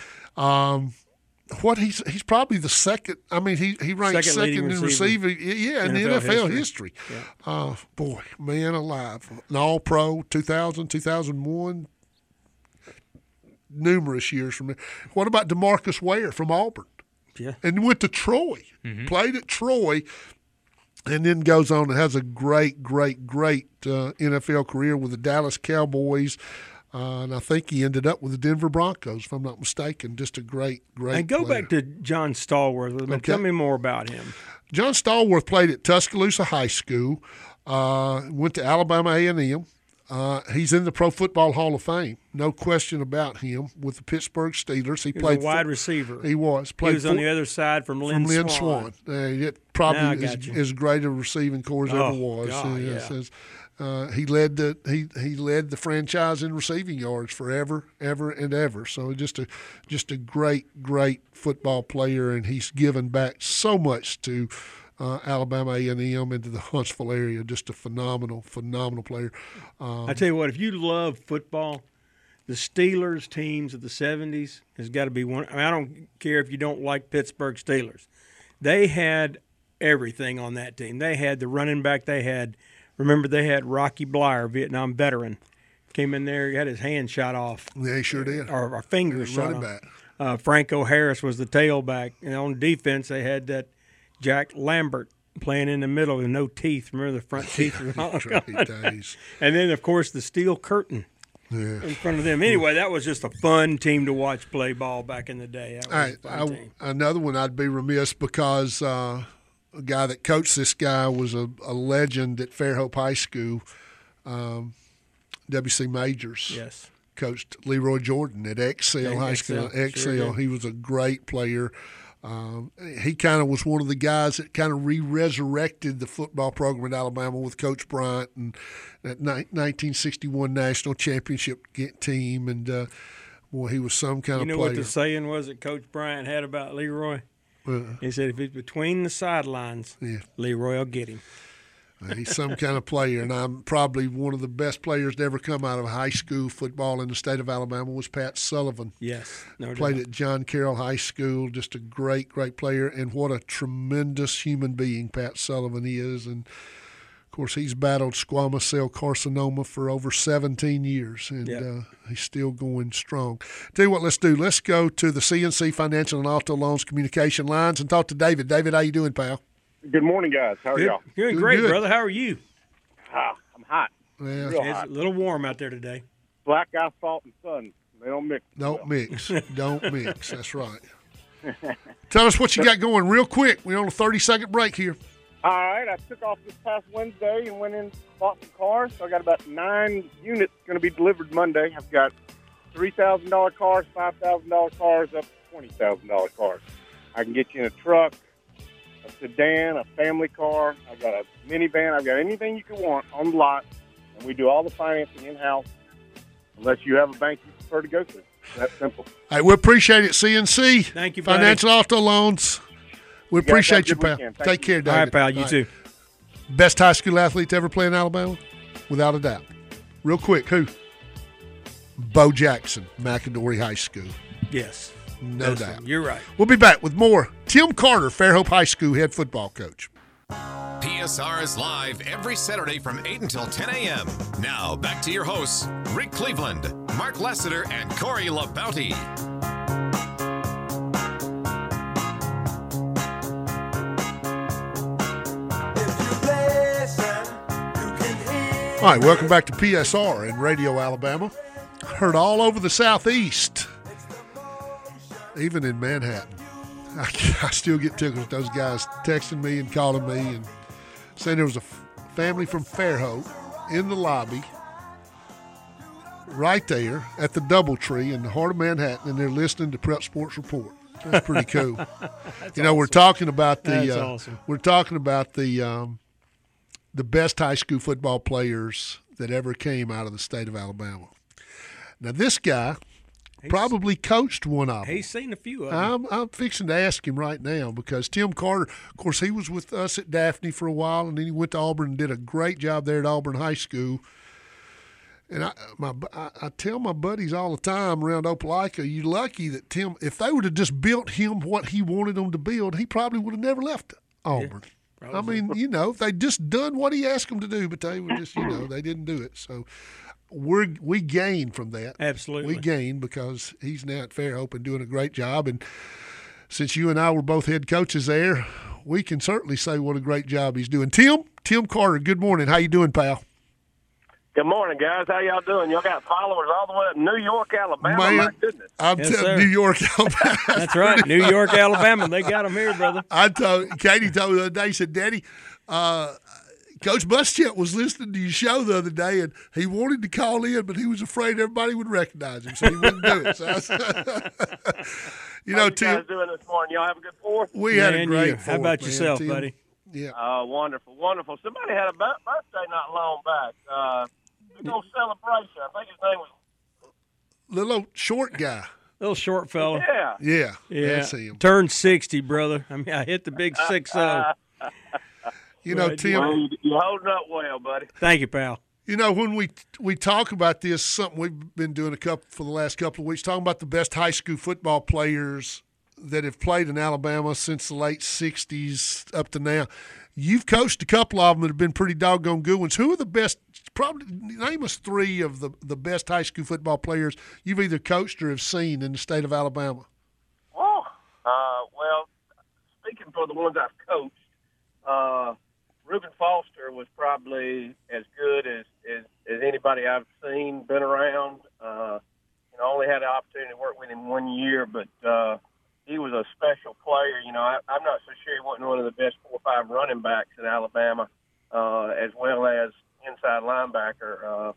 [SPEAKER 2] he's probably the second. I mean, he ranked second in receiving. Yeah, in the NFL history.
[SPEAKER 3] Yeah.
[SPEAKER 2] Boy, man alive. An All-Pro, 2000, 2001, numerous years from there. What about DeMarcus Ware from Auburn?
[SPEAKER 3] Yeah.
[SPEAKER 2] And went to Troy, played at Troy, and then goes on and has a great NFL career with the Dallas Cowboys. And I think he ended up with the Denver Broncos, if I'm not mistaken. Just a great
[SPEAKER 3] And go
[SPEAKER 2] player.
[SPEAKER 3] back to John Stallworth.
[SPEAKER 2] Okay.
[SPEAKER 3] Tell me more about him.
[SPEAKER 2] John Stallworth played at Tuscaloosa High School, went to Alabama A&M. He's in the Pro Football Hall of Fame, no question about him. With the Pittsburgh Steelers, he played
[SPEAKER 3] was a wide receiver.
[SPEAKER 2] He was.
[SPEAKER 3] He was on the other side from Lynn
[SPEAKER 2] Swann. It probably as great a receiving corps as ever was.
[SPEAKER 3] God,
[SPEAKER 2] He led the franchise in receiving yards forever, ever and ever. So just a great football player, and he's given back so much to Alabama A&M and to the Huntsville area. Just a phenomenal player.
[SPEAKER 3] I tell you what, if you love football, the Steelers teams of the 70s has got to be one. I don't care if you don't like Pittsburgh Steelers. They had everything on that team. They had the running back. They had Rocky Blyer, Vietnam veteran, came in there, got his hand shot off.
[SPEAKER 2] Yeah, he sure did.
[SPEAKER 3] Or fingers shot
[SPEAKER 2] running
[SPEAKER 3] off.
[SPEAKER 2] back.
[SPEAKER 3] Franco Harris was the tailback. And on defense, they had that Jack Lambert playing in the middle with no teeth. Remember the front teeth?
[SPEAKER 2] Great days.
[SPEAKER 3] And then, of course, the steel curtain in front of them. Anyway, that was just a fun team to watch play ball back in the day. That was a fun team.
[SPEAKER 2] Another one I'd be remiss because a guy that coached this guy was a legend at Fairhope High School, W.C. Majors.
[SPEAKER 3] Yes.
[SPEAKER 2] Coached Leroy Jordan at Excel High School.
[SPEAKER 3] Sure
[SPEAKER 2] he was a great player. He kind of was one of the guys that kind of resurrected the football program at Alabama with Coach Bryant and that 1961 national championship team. And, boy, he was some kind of player.
[SPEAKER 3] You know what the saying was that Coach Bryant had about Leroy? He said, if it's between the sidelines, Leroy will get him.
[SPEAKER 2] He's some kind of player, and I'm probably one of the best players to ever come out of high school football in the state of Alabama was Pat Sullivan.
[SPEAKER 3] Yes, no doubt.
[SPEAKER 2] Played at John Carroll High School, just a great player, and what a tremendous human being Pat Sullivan is. And, of course, he's battled squamous cell carcinoma for over 17 years, and he's still going strong. Tell you what, let's do. Let's go to the CNC Financial and Auto Loans communication lines and talk to David. David, how you doing, pal?
[SPEAKER 8] Good morning, guys. How are y'all?
[SPEAKER 3] Doing great, brother. How are you?
[SPEAKER 8] I'm hot.
[SPEAKER 2] Yeah.
[SPEAKER 8] Real
[SPEAKER 3] It's
[SPEAKER 8] hot.
[SPEAKER 3] a little warm out there today.
[SPEAKER 8] Black asphalt and sun, they don't mix.
[SPEAKER 2] Don't mix. Don't mix. That's right. Tell us what you got going real quick. We're on a 30-second break here.
[SPEAKER 8] All right. I took off this past Wednesday and went in and bought some cars. So I got about 9 units going to be delivered Monday. I've got $3,000 cars, $5,000 cars, up to $20,000 cars. I can get you in a truck, a sedan, a family car. I got a minivan. I've got anything you could want on the lot, and we do all the financing in-house unless you have a bank you prefer to go to. That's simple.
[SPEAKER 2] Hey, we appreciate it, CNC.
[SPEAKER 3] Thank you, buddy.
[SPEAKER 2] Financial Auto Loans. We
[SPEAKER 8] guys
[SPEAKER 2] appreciate you,
[SPEAKER 8] have a good
[SPEAKER 2] pal.
[SPEAKER 8] weekend. Thank
[SPEAKER 2] Take
[SPEAKER 8] you.
[SPEAKER 2] care, David.
[SPEAKER 3] All right, pal. You too.
[SPEAKER 2] Best high school athlete to ever play in Alabama? Without a doubt. Real quick, who? Bo Jackson, McAdory High School.
[SPEAKER 3] Yes.
[SPEAKER 2] No doubt.
[SPEAKER 3] You're right.
[SPEAKER 2] We'll be back with more. Tim Carter, Fairhope High School head football coach.
[SPEAKER 1] PSR is live every Saturday from 8 until 10 a.m. Now, back to your hosts, Rick Cleveland, Mark Lassiter, and Corey Labouty.
[SPEAKER 2] All right, welcome back to PSR in Radio Alabama. Heard all over the Southeast, even in Manhattan. I still get tickled with those guys texting me and calling me and saying there was a family from Fairhope in the lobby right there at the Doubletree in the heart of Manhattan, and they're listening to Prep Sports Report. That's pretty cool.
[SPEAKER 3] That's
[SPEAKER 2] awesome. We're talking about
[SPEAKER 3] That's awesome.
[SPEAKER 2] we're talking about the the best high school football players that ever came out of the state of Alabama. Now, this guy probably coached one of them.
[SPEAKER 3] He's seen a few of them.
[SPEAKER 2] I'm fixing to ask him right now because Tim Carter, of course, he was with us at Daphne for a while, and then he went to Auburn and did a great job there at Auburn High School. And I tell my buddies all the time around Opelika, you're lucky that Tim, if they would have just built him what he wanted them to build, he probably would have never left Auburn. Yeah, I mean, if they'd just done what he asked them to do, but they were just, they didn't do it. So we gain from that.
[SPEAKER 3] Absolutely.
[SPEAKER 2] We gain because he's now at Fairhope and doing a great job. And since you and I were both head coaches there, we can certainly say what a great job he's doing. Tim Carter, good morning. How you doing, pal?
[SPEAKER 9] Good morning, guys. How y'all doing? Y'all got followers all the way up New York, Alabama.
[SPEAKER 2] Man,
[SPEAKER 9] my goodness.
[SPEAKER 2] I'm telling New York, Alabama.
[SPEAKER 3] That's right, New York, Alabama. They got them here, brother.
[SPEAKER 2] Katie told me the other day, he said, Daddy, Coach Buschet was listening to your show the other day, and he wanted to call in, but he was afraid everybody would recognize him, so he wouldn't do it. So
[SPEAKER 9] How you guys doing this morning? Y'all have a good Fourth?
[SPEAKER 2] We had a great Fourth.
[SPEAKER 3] How about yourself,
[SPEAKER 2] Tim?
[SPEAKER 3] buddy?
[SPEAKER 2] Yeah.
[SPEAKER 9] Wonderful, wonderful. Somebody had a birthday not long back. Big old celebration. I think his name was
[SPEAKER 2] little old short guy.
[SPEAKER 3] Little short fella.
[SPEAKER 2] Yeah.
[SPEAKER 3] Yeah.
[SPEAKER 2] That's him.
[SPEAKER 3] Turned 60, brother. I mean, I hit the big 6-0.
[SPEAKER 2] Tim.
[SPEAKER 9] You're holding up well, buddy.
[SPEAKER 3] Thank you, pal.
[SPEAKER 2] When we talk about this, something we've been doing for the last couple of weeks, talking about the best high school football players that have played in Alabama since the late 60s up to now. You've coached a couple of them that have been pretty doggone good ones. Who are the best? Probably name us three of the best high school football players you've either coached or have seen in the state of Alabama.
[SPEAKER 9] Oh, well, speaking for the ones I've coached, Reuben Foster was probably as good as anybody I've seen, been around. Only had the opportunity to work with him 1 year, but he was a special player. I'm not so sure he wasn't one of the best 4 or 5 running backs in Alabama, as well as inside linebacker.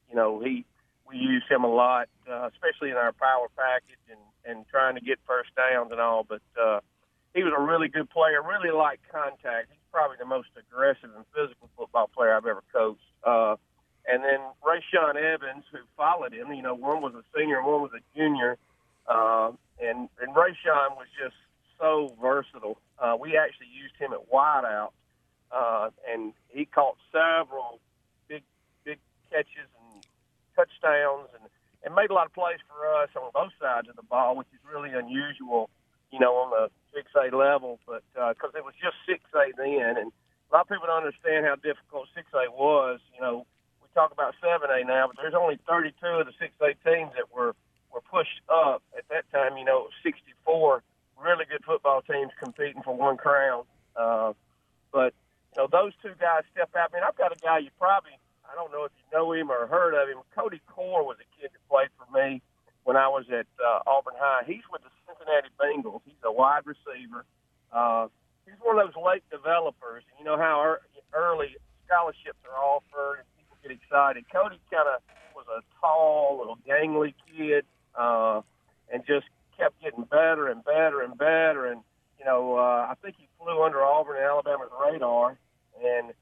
[SPEAKER 9] We used him a lot, especially in our power package and trying to get first downs and all. But he was a really good player, really liked contact. He's probably the most aggressive and physical football player I've ever coached. And then Rayshawn Evans, who followed him, one was a senior and one was a junior. And Rayshawn was just so versatile. We actually used him at wideout, and he caught several big catches and touchdowns and made a lot of plays for us on both sides of the ball, which is really unusual, on the 6A level, but because it was just 6A then, and a lot of people don't understand how difficult 6A was. We talk about 7A now, but there's only 32 of the 6A teams that were pushed up. At that time, it was 64 really good football teams competing for one crown. But those two guys step out. I mean, I've got a guy I don't know if you know him or heard of him. Cody Core was a kid that played for me when I was at Auburn High. He's with the Cincinnati Bengals. He's a wide receiver. He's one of those late developers. You know how early scholarships are offered and people get excited. Cody kind of was a tall, little gangly kid and just kept getting better and better and better. And, I think he flew under Auburn and Alabama's radar. And,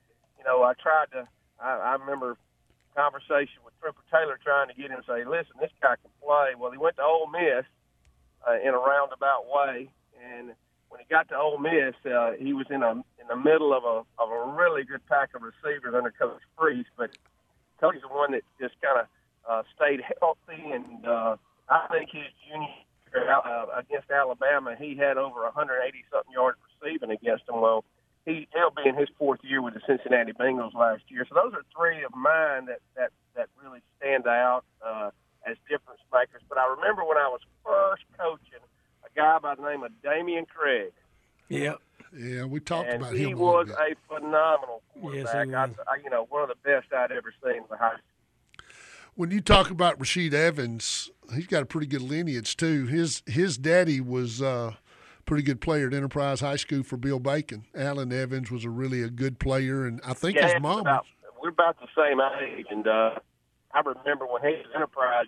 [SPEAKER 9] I remember a conversation with Tripper Taylor trying to get him to say, listen, this guy can play. Well, he went to Ole Miss in a roundabout way. And when he got to Ole Miss, he was in the middle of a really good pack of receivers under Coach Freese. But Cody's the one that just kind of stayed healthy. And I think his junior against Alabama, he had over 180-something yards receiving against them. Well, he'll be in his 4th year with the Cincinnati Bengals last year. So those are three of mine that really stand out as difference makers. But I remember when I was first coaching a guy by the name of Damian Craig.
[SPEAKER 3] Yeah.
[SPEAKER 2] Yeah, we talked about him.
[SPEAKER 9] He was a phenomenal quarterback.
[SPEAKER 3] Yes,
[SPEAKER 9] one of the best I'd ever seen in the high school.
[SPEAKER 2] When you talk about Rasheed Evans, he's got a pretty good lineage too. His daddy was pretty good player at Enterprise High School for Bill Bacon. Alan Evans was a good player, and I think his mom.
[SPEAKER 9] We're about the same age, and I remember when he was Enterprise.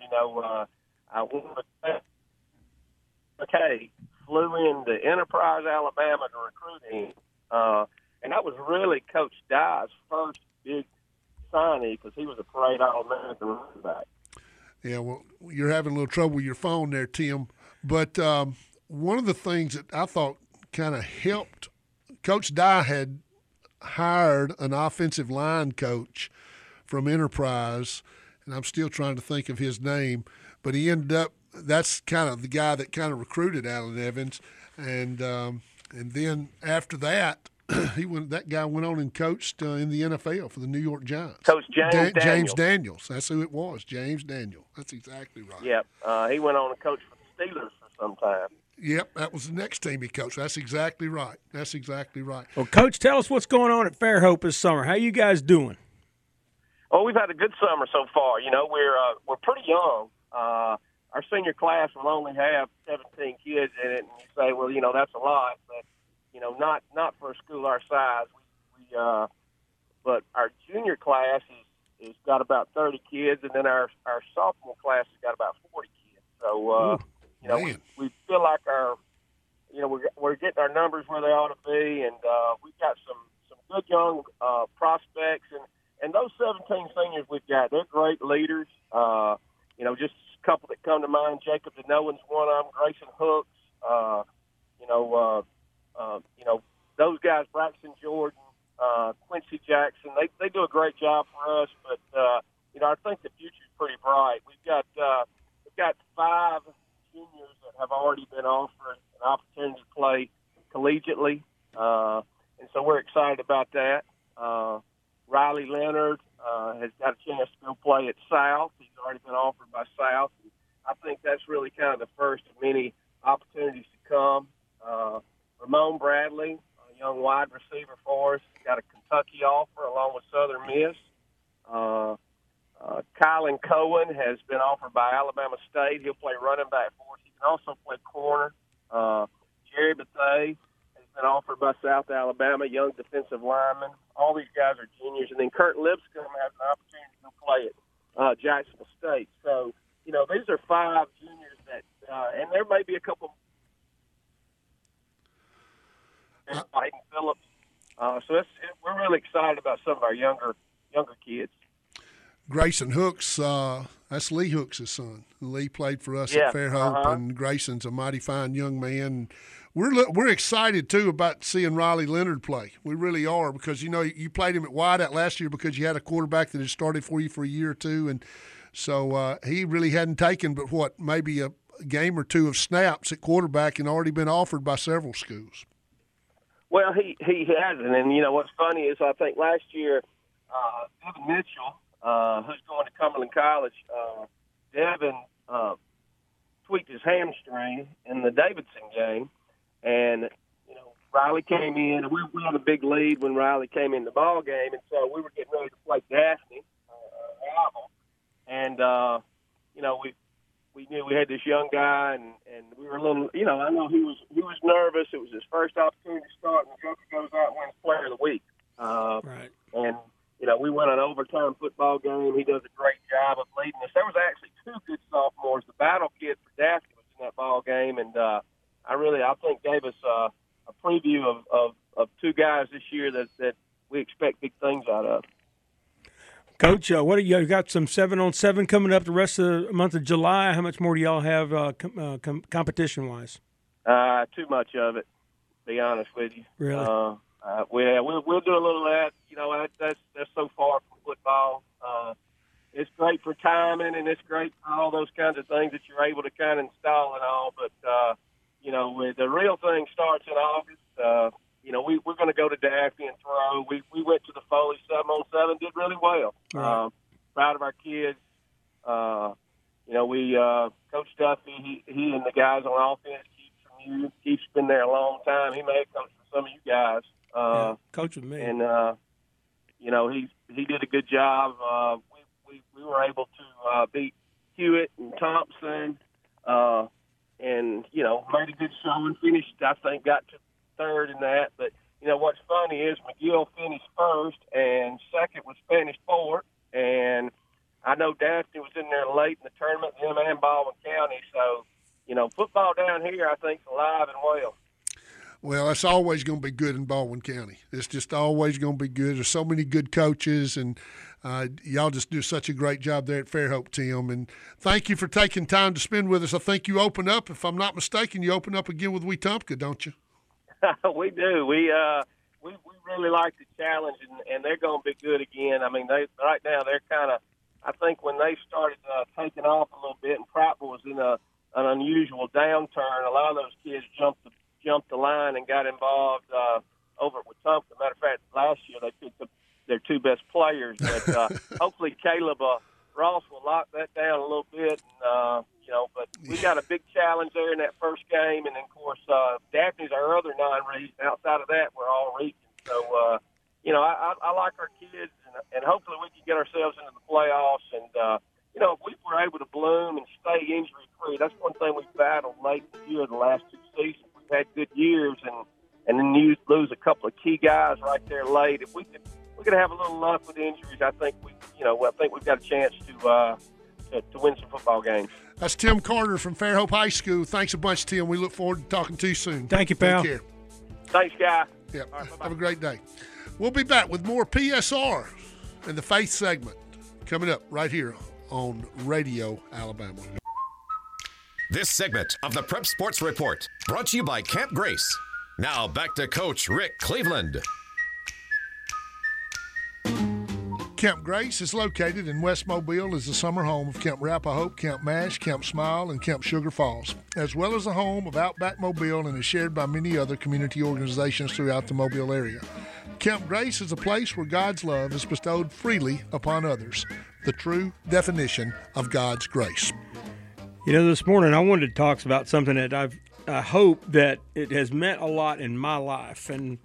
[SPEAKER 9] McKay flew into Enterprise, Alabama, to recruit him, And that was really Coach Dye's first big signee because he was a parade All-American running back.
[SPEAKER 2] Yeah, well, you're having a little trouble with your phone there, Tim. But one of the things that I thought kind of helped, Coach Dye had hired an offensive line coach from Enterprise, and I'm still trying to think of his name, but he ended up, that's kind of the guy that kind of recruited Allen Evans. And then after that, that guy went on and coached in the NFL for the New York Giants.
[SPEAKER 9] Coach James
[SPEAKER 2] Daniels. That's who it was, James Daniels. That's exactly right.
[SPEAKER 9] Yep. He went on to coach for the Steelers for some time.
[SPEAKER 2] Yep, that was the next team he coached. That's exactly right.
[SPEAKER 3] Well, Coach, tell us what's going on at Fairhope this summer. How you guys doing?
[SPEAKER 9] Oh, we've had a good summer so far. You know, we're pretty young. Our senior class will only have 17 kids in it, and you say, well, you know, that's a lot, but you know, not for a school our size. But our junior class is got about 30 kids, and then our sophomore class has got about 40 kids. So, you know, we feel like we're getting our numbers where they ought to be, and we've got some good young prospects, and those 17 seniors we've got, they're great leaders. You know, just a couple that come to mind. Jacob DeNowen's one of them. Grayson Hooks. You know, those guys, Braxton Jordan, Quincy Jackson, they do a great job for us. But you know, I think the future's pretty bright. We've got 5 juniors that have already been offered an opportunity to play collegiately, and so we're excited about that. Riley Leonard has got a chance to go play at South. He's already been offered by South. And I think that's really kind of the first of many opportunities to come. Ramon Bradley, a young wide receiver for us, got a Kentucky offer along with Southern Miss. Kylan Cohen has been offered by Alabama State. He'll play running back for us. He can also play corner. Jerry Bethea has been offered by South Alabama, young defensive lineman. All these guys are juniors. And then Kurt Lipscomb has an opportunity to go play at Jacksonville State. So, you know, these are 5 juniors that and there may be a couple Biden Phillips. So we're really excited about some of our younger kids.
[SPEAKER 2] Grayson Hooks, that's Lee Hooks' son. Lee played for us at Fairhope, and Grayson's a mighty fine young man. We're excited, too, about seeing Riley Leonard play. We really are, because, you know, you played him at wideout last year because you had a quarterback that had started for you for a year or two, and so he really hadn't taken but, maybe a game or 2 of snaps at quarterback and already been offered by several schools.
[SPEAKER 9] Well, he hasn't, and, you know, what's funny is I think last year Devin Mitchell, who's going to Cumberland College, Devin tweaked his hamstring in the Davidson game, and you know Riley came in. We had a big lead when Riley came in the ball game, and so we were getting ready to play Daphne, rival, and you know we knew we had this young guy, and we were a little, you know, I know he was nervous. It was his first opportunity to start, and the Joker goes out and wins Player of the Week.
[SPEAKER 3] Right.
[SPEAKER 9] And you know, we won an overtime football game. He does a great job of leading us. There was actually 2 good sophomores. The battle kid for Daphne was in that ball game, and I think gave us a preview of 2 guys this year that we expect big things out of.
[SPEAKER 3] Coach, what do you got? Some 7-on-7 coming up the rest of the month of July. How much more do y'all have competition-wise?
[SPEAKER 9] Too much of it, to be honest with you.
[SPEAKER 3] Really?
[SPEAKER 9] We'll do a little of that. You know, that's so far from football. It's great for timing, and it's great for all those kinds of things that you're able to kind of install and all. But you know, the real thing starts in August. You know, we're going to go to Daphne and throw. We went to the Foley 7-on-7, did really well.
[SPEAKER 3] Right.
[SPEAKER 9] Proud of our kids. You know, Coach Duffy, he and the guys on offense, Keith's been there a long time. He may have coached for some of you guys.
[SPEAKER 3] Coach with me.
[SPEAKER 9] And, you know, he did a good job. We were able to beat Hewitt and Thompson and, you know, made a good showing. Finished, I think, got to 3rd in that. But, you know, what's funny is McGill finished 1st and 2nd was Spanish Fort. And I know Daphne was in there late in the tournament, him and Baldwin County. So, you know, football down here, I think, is alive and well.
[SPEAKER 2] Well, it's always going to be good in Baldwin County. It's just always going to be good. There's so many good coaches, and y'all just do such a great job there at Fairhope, Tim. And thank you for taking time to spend with us. I think you open up, if I'm not mistaken, you open up again with Wetumpka, don't you?
[SPEAKER 9] We do. We really like the challenge, and they're going to be good again. I mean, right now they're kind of. I think when they started taking off a little bit, and Prattville was in an unusual downturn, a lot of those kids jumped the line and got involved over at Wetumpka. Matter of fact, last year they picked up their two best players. But hopefully Caleb Ross will lock that down a little bit. And, but we got a big challenge there in that first game. And, then, of course, Daphne's our other non-region. Outside of that, we're all region. So, I like our kids, and hopefully we can get ourselves into the playoffs. And, if we were able to bloom and stay injury-free, that's one thing we've battled late in the year the last two seasons. We've had good years, and then you lose a couple of key guys right there late. If we could have a little luck with injuries, I think we've got a chance to win some football games.
[SPEAKER 2] That's Tim Carter from Fairhope High School. Thanks a bunch, Tim. We look forward to talking to you soon.
[SPEAKER 3] Thank you, pal.
[SPEAKER 2] Take care.
[SPEAKER 9] Thanks, Guy.
[SPEAKER 2] Yeah.
[SPEAKER 9] Right,
[SPEAKER 2] have a great day. We'll be back with more PSR in the Faith segment coming up right here on Radio Alabama.
[SPEAKER 1] This segment of the Prep Sports Report brought to you by Camp Grace. Now back to Coach Rick Cleveland.
[SPEAKER 2] Camp Grace is located in West Mobile as the summer home of Camp Rappahoe, Camp MASH, Camp Smile, and Camp Sugar Falls, as well as the home of Outback Mobile and is shared by many other community organizations throughout the Mobile area. Camp Grace is a place where God's love is bestowed freely upon others, the true definition of God's grace.
[SPEAKER 3] This morning I wanted to talk about something that I hope that it has meant a lot in my life, and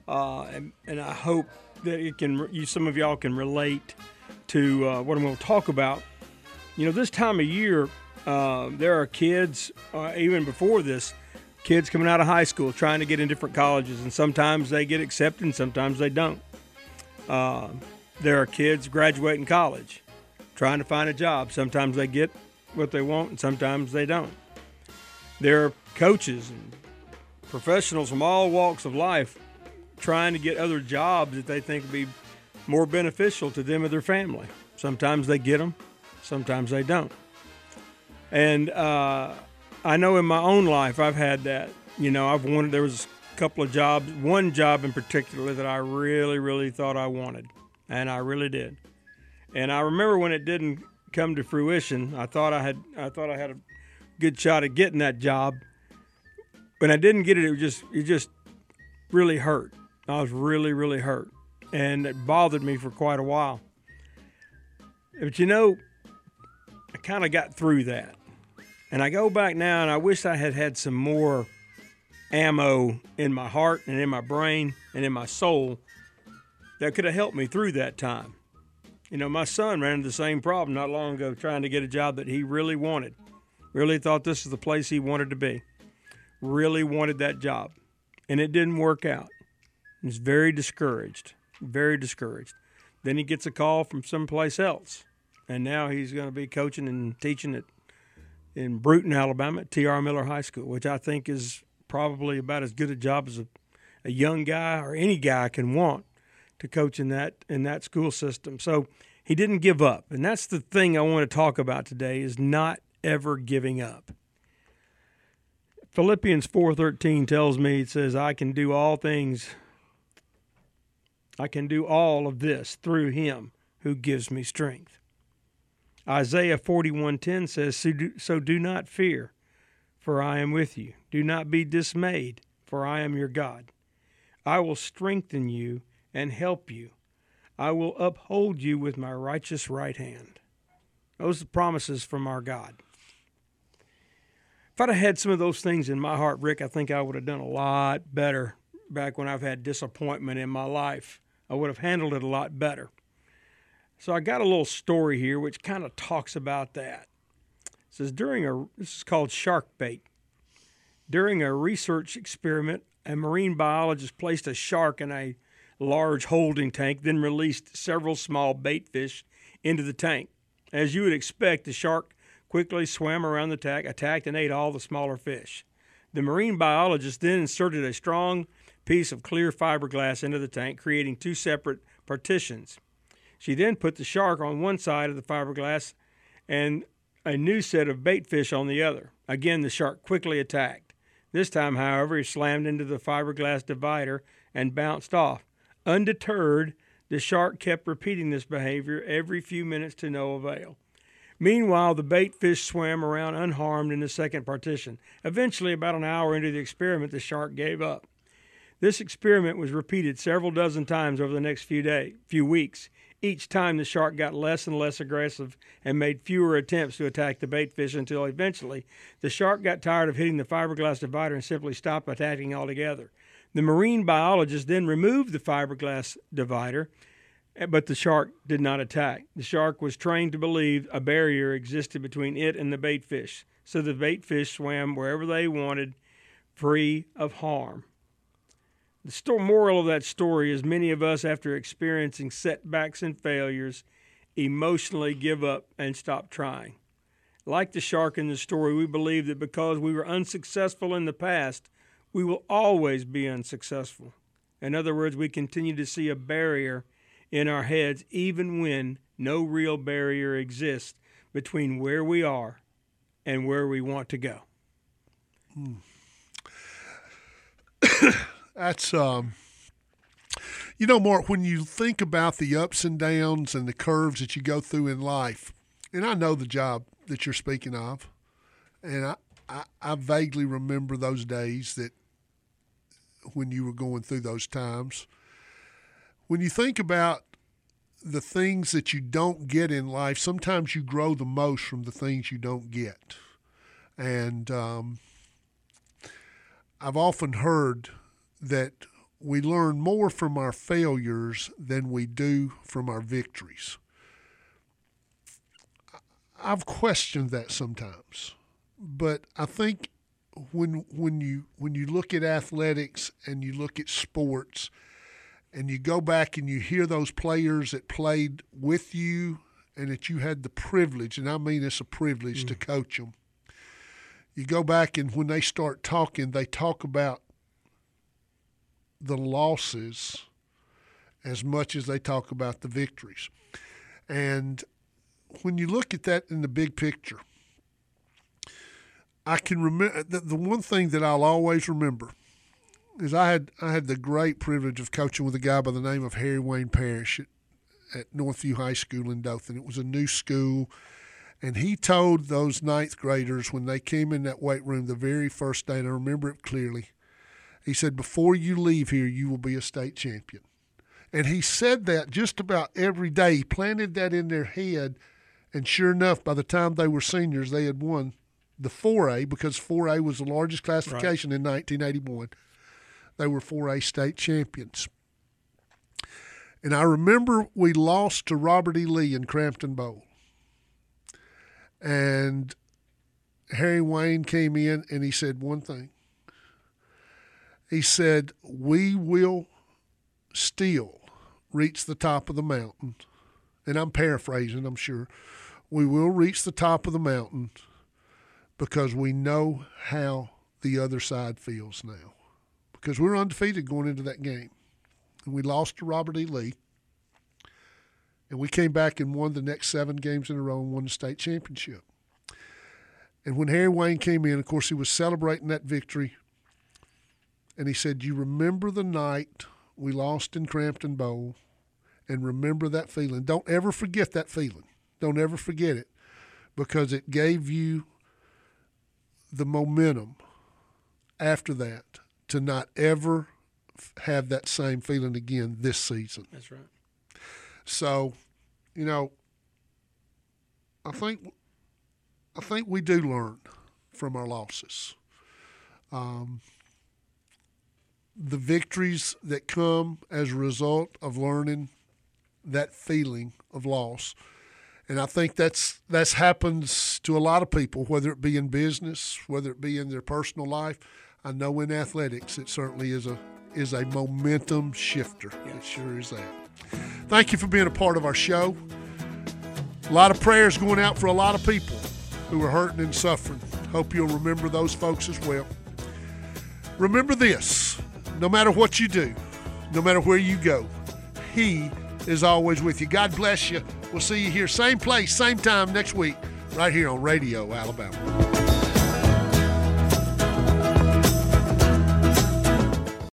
[SPEAKER 3] I hope that some of y'all can relate to what I'm going to talk about. This time of year, there are kids, even before this, kids coming out of high school trying to get in different colleges, and sometimes they get accepted and sometimes they don't. There are kids graduating college trying to find a job. Sometimes they get what they want and sometimes they don't. There are coaches and professionals from all walks of life trying to get other jobs that they think would be more beneficial to them or their family. Sometimes they get them, sometimes they don't. And I know in my own life I've had that. There was a couple of jobs, one job in particular that I really, really thought I wanted, and I really did. And I remember when it didn't come to fruition, I thought I had a good shot at getting that job. When I didn't get it, it just really hurt. I was really, really hurt, and it bothered me for quite a while. But I kind of got through that. And I go back now, and I wish I had some more ammo in my heart and in my brain and in my soul that could have helped me through that time. My son ran into the same problem not long ago, trying to get a job that he really wanted. Really thought this was the place he wanted to be. Really wanted that job. And it didn't work out. He was very discouraged. Very discouraged. Then he gets a call from someplace else. And now he's going to be coaching and teaching in Bruton, Alabama at T.R. Miller High School, which I think is probably about as good a job as a young guy or any guy can want to coach in that school system. So he didn't give up. And that's the thing I want to talk about today, is not ever giving up. Philippians 4:13 tells me, it says, I can do all things. I can do all of this through him who gives me strength. Isaiah 41:10 says, so do not fear, for I am with you. Do not be dismayed, for I am your God. I will strengthen you and help you. I will uphold you with my righteous right hand. Those are the promises from our God. If I'd have had some of those things in my heart, Rick, I think I would have done a lot better back when I've had disappointment in my life. I would have handled it a lot better. So I got a little story here which kind of talks about that. It says, this is called shark bait. During a research experiment, a marine biologist placed a shark in a large holding tank, then released several small bait fish into the tank. As you would expect, the shark quickly swam around the tank, attacked and ate all the smaller fish. The marine biologist then inserted a strong piece of clear fiberglass into the tank, creating 2 separate partitions. She then put the shark on one side of the fiberglass and a new set of bait fish on the other. Again, the shark quickly attacked. This time, however, he slammed into the fiberglass divider and bounced off. Undeterred, the shark kept repeating this behavior every few minutes to no avail. Meanwhile, the bait fish swam around unharmed in the second partition. Eventually, about an hour into the experiment, the shark gave up. This experiment was repeated several dozen times over the next few weeks. Each time, the shark got less and less aggressive and made fewer attempts to attack the bait fish until eventually the shark got tired of hitting the fiberglass divider and simply stopped attacking altogether. The marine biologist then removed the fiberglass divider, but the shark did not attack. The shark was trained to believe a barrier existed between it and the bait fish, so the bait fish swam wherever they wanted, free of harm. The moral of that story is many of us, after experiencing setbacks and failures, emotionally give up and stop trying. Like the shark in the story, we believe that because we were unsuccessful in the past, we will always be unsuccessful. In other words, we continue to see a barrier in our heads even when no real barrier exists between where we are and where we want to go.
[SPEAKER 2] That's, Mark, when you think about the ups and downs and the curves that you go through in life, and I know the job that you're speaking of, and I vaguely remember those days that when you were going through those times. When you think about the things that you don't get in life, sometimes you grow the most from the things you don't get. And I've often heard that we learn more from our failures than we do from our victories. I've questioned that sometimes, but I think when you look at athletics and you look at sports and you go back and you hear those players that played with you and that you had the privilege, and I mean it's a privilege to coach them, you go back and when they start talking, they talk about the losses as much as they talk about the victories. And when you look at that in the big picture, I can remember the one thing that I'll always remember is I had the great privilege of coaching with a guy by the name of Harry Wayne Parrish at Northview High School in Dothan. It was a new school, and he told those ninth graders when they came in that weight room the very first day, and I remember it clearly, he said, before you leave here, you will be a state champion. And he said that just about every day. He planted that in their head, and sure enough, by the time they were seniors, they had won the 4A, because 4A was the largest classification in 1981. They were 4A state champions. And I remember we lost to Robert E. Lee in Crampton Bowl. And Harry Wayne came in and he said one thing. He said, we will still reach the top of the mountain. And I'm paraphrasing, I'm sure. We will reach the top of the mountain because we know how the other side feels now. Because we were undefeated going into that game. And we lost to Robert E. Lee. And we came back and won the next 7 games in a row and won the state championship. And when Harry Wayne came in, of course, he was celebrating that victory. And he said, you remember the night we lost in Crampton Bowl, and remember that feeling. Don't ever forget that feeling. Don't ever forget it, because it gave you the momentum after that to not ever have that same feeling again this season.
[SPEAKER 3] That's right.
[SPEAKER 2] So, I think we do learn from our losses. The victories that come as a result of learning that feeling of loss. And I think that's happens to a lot of people, whether it be in business, whether it be in their personal life. I know in athletics it certainly is a momentum shifter. It sure is that. Thank you for being a part of our show. A lot of prayers going out for a lot of people who are hurting and suffering. Hope you'll remember those folks as well. remember this, no matter what you do, no matter where you go, He is always with you. God bless you. We'll see you here, same place, same time next week, right here on Radio Alabama.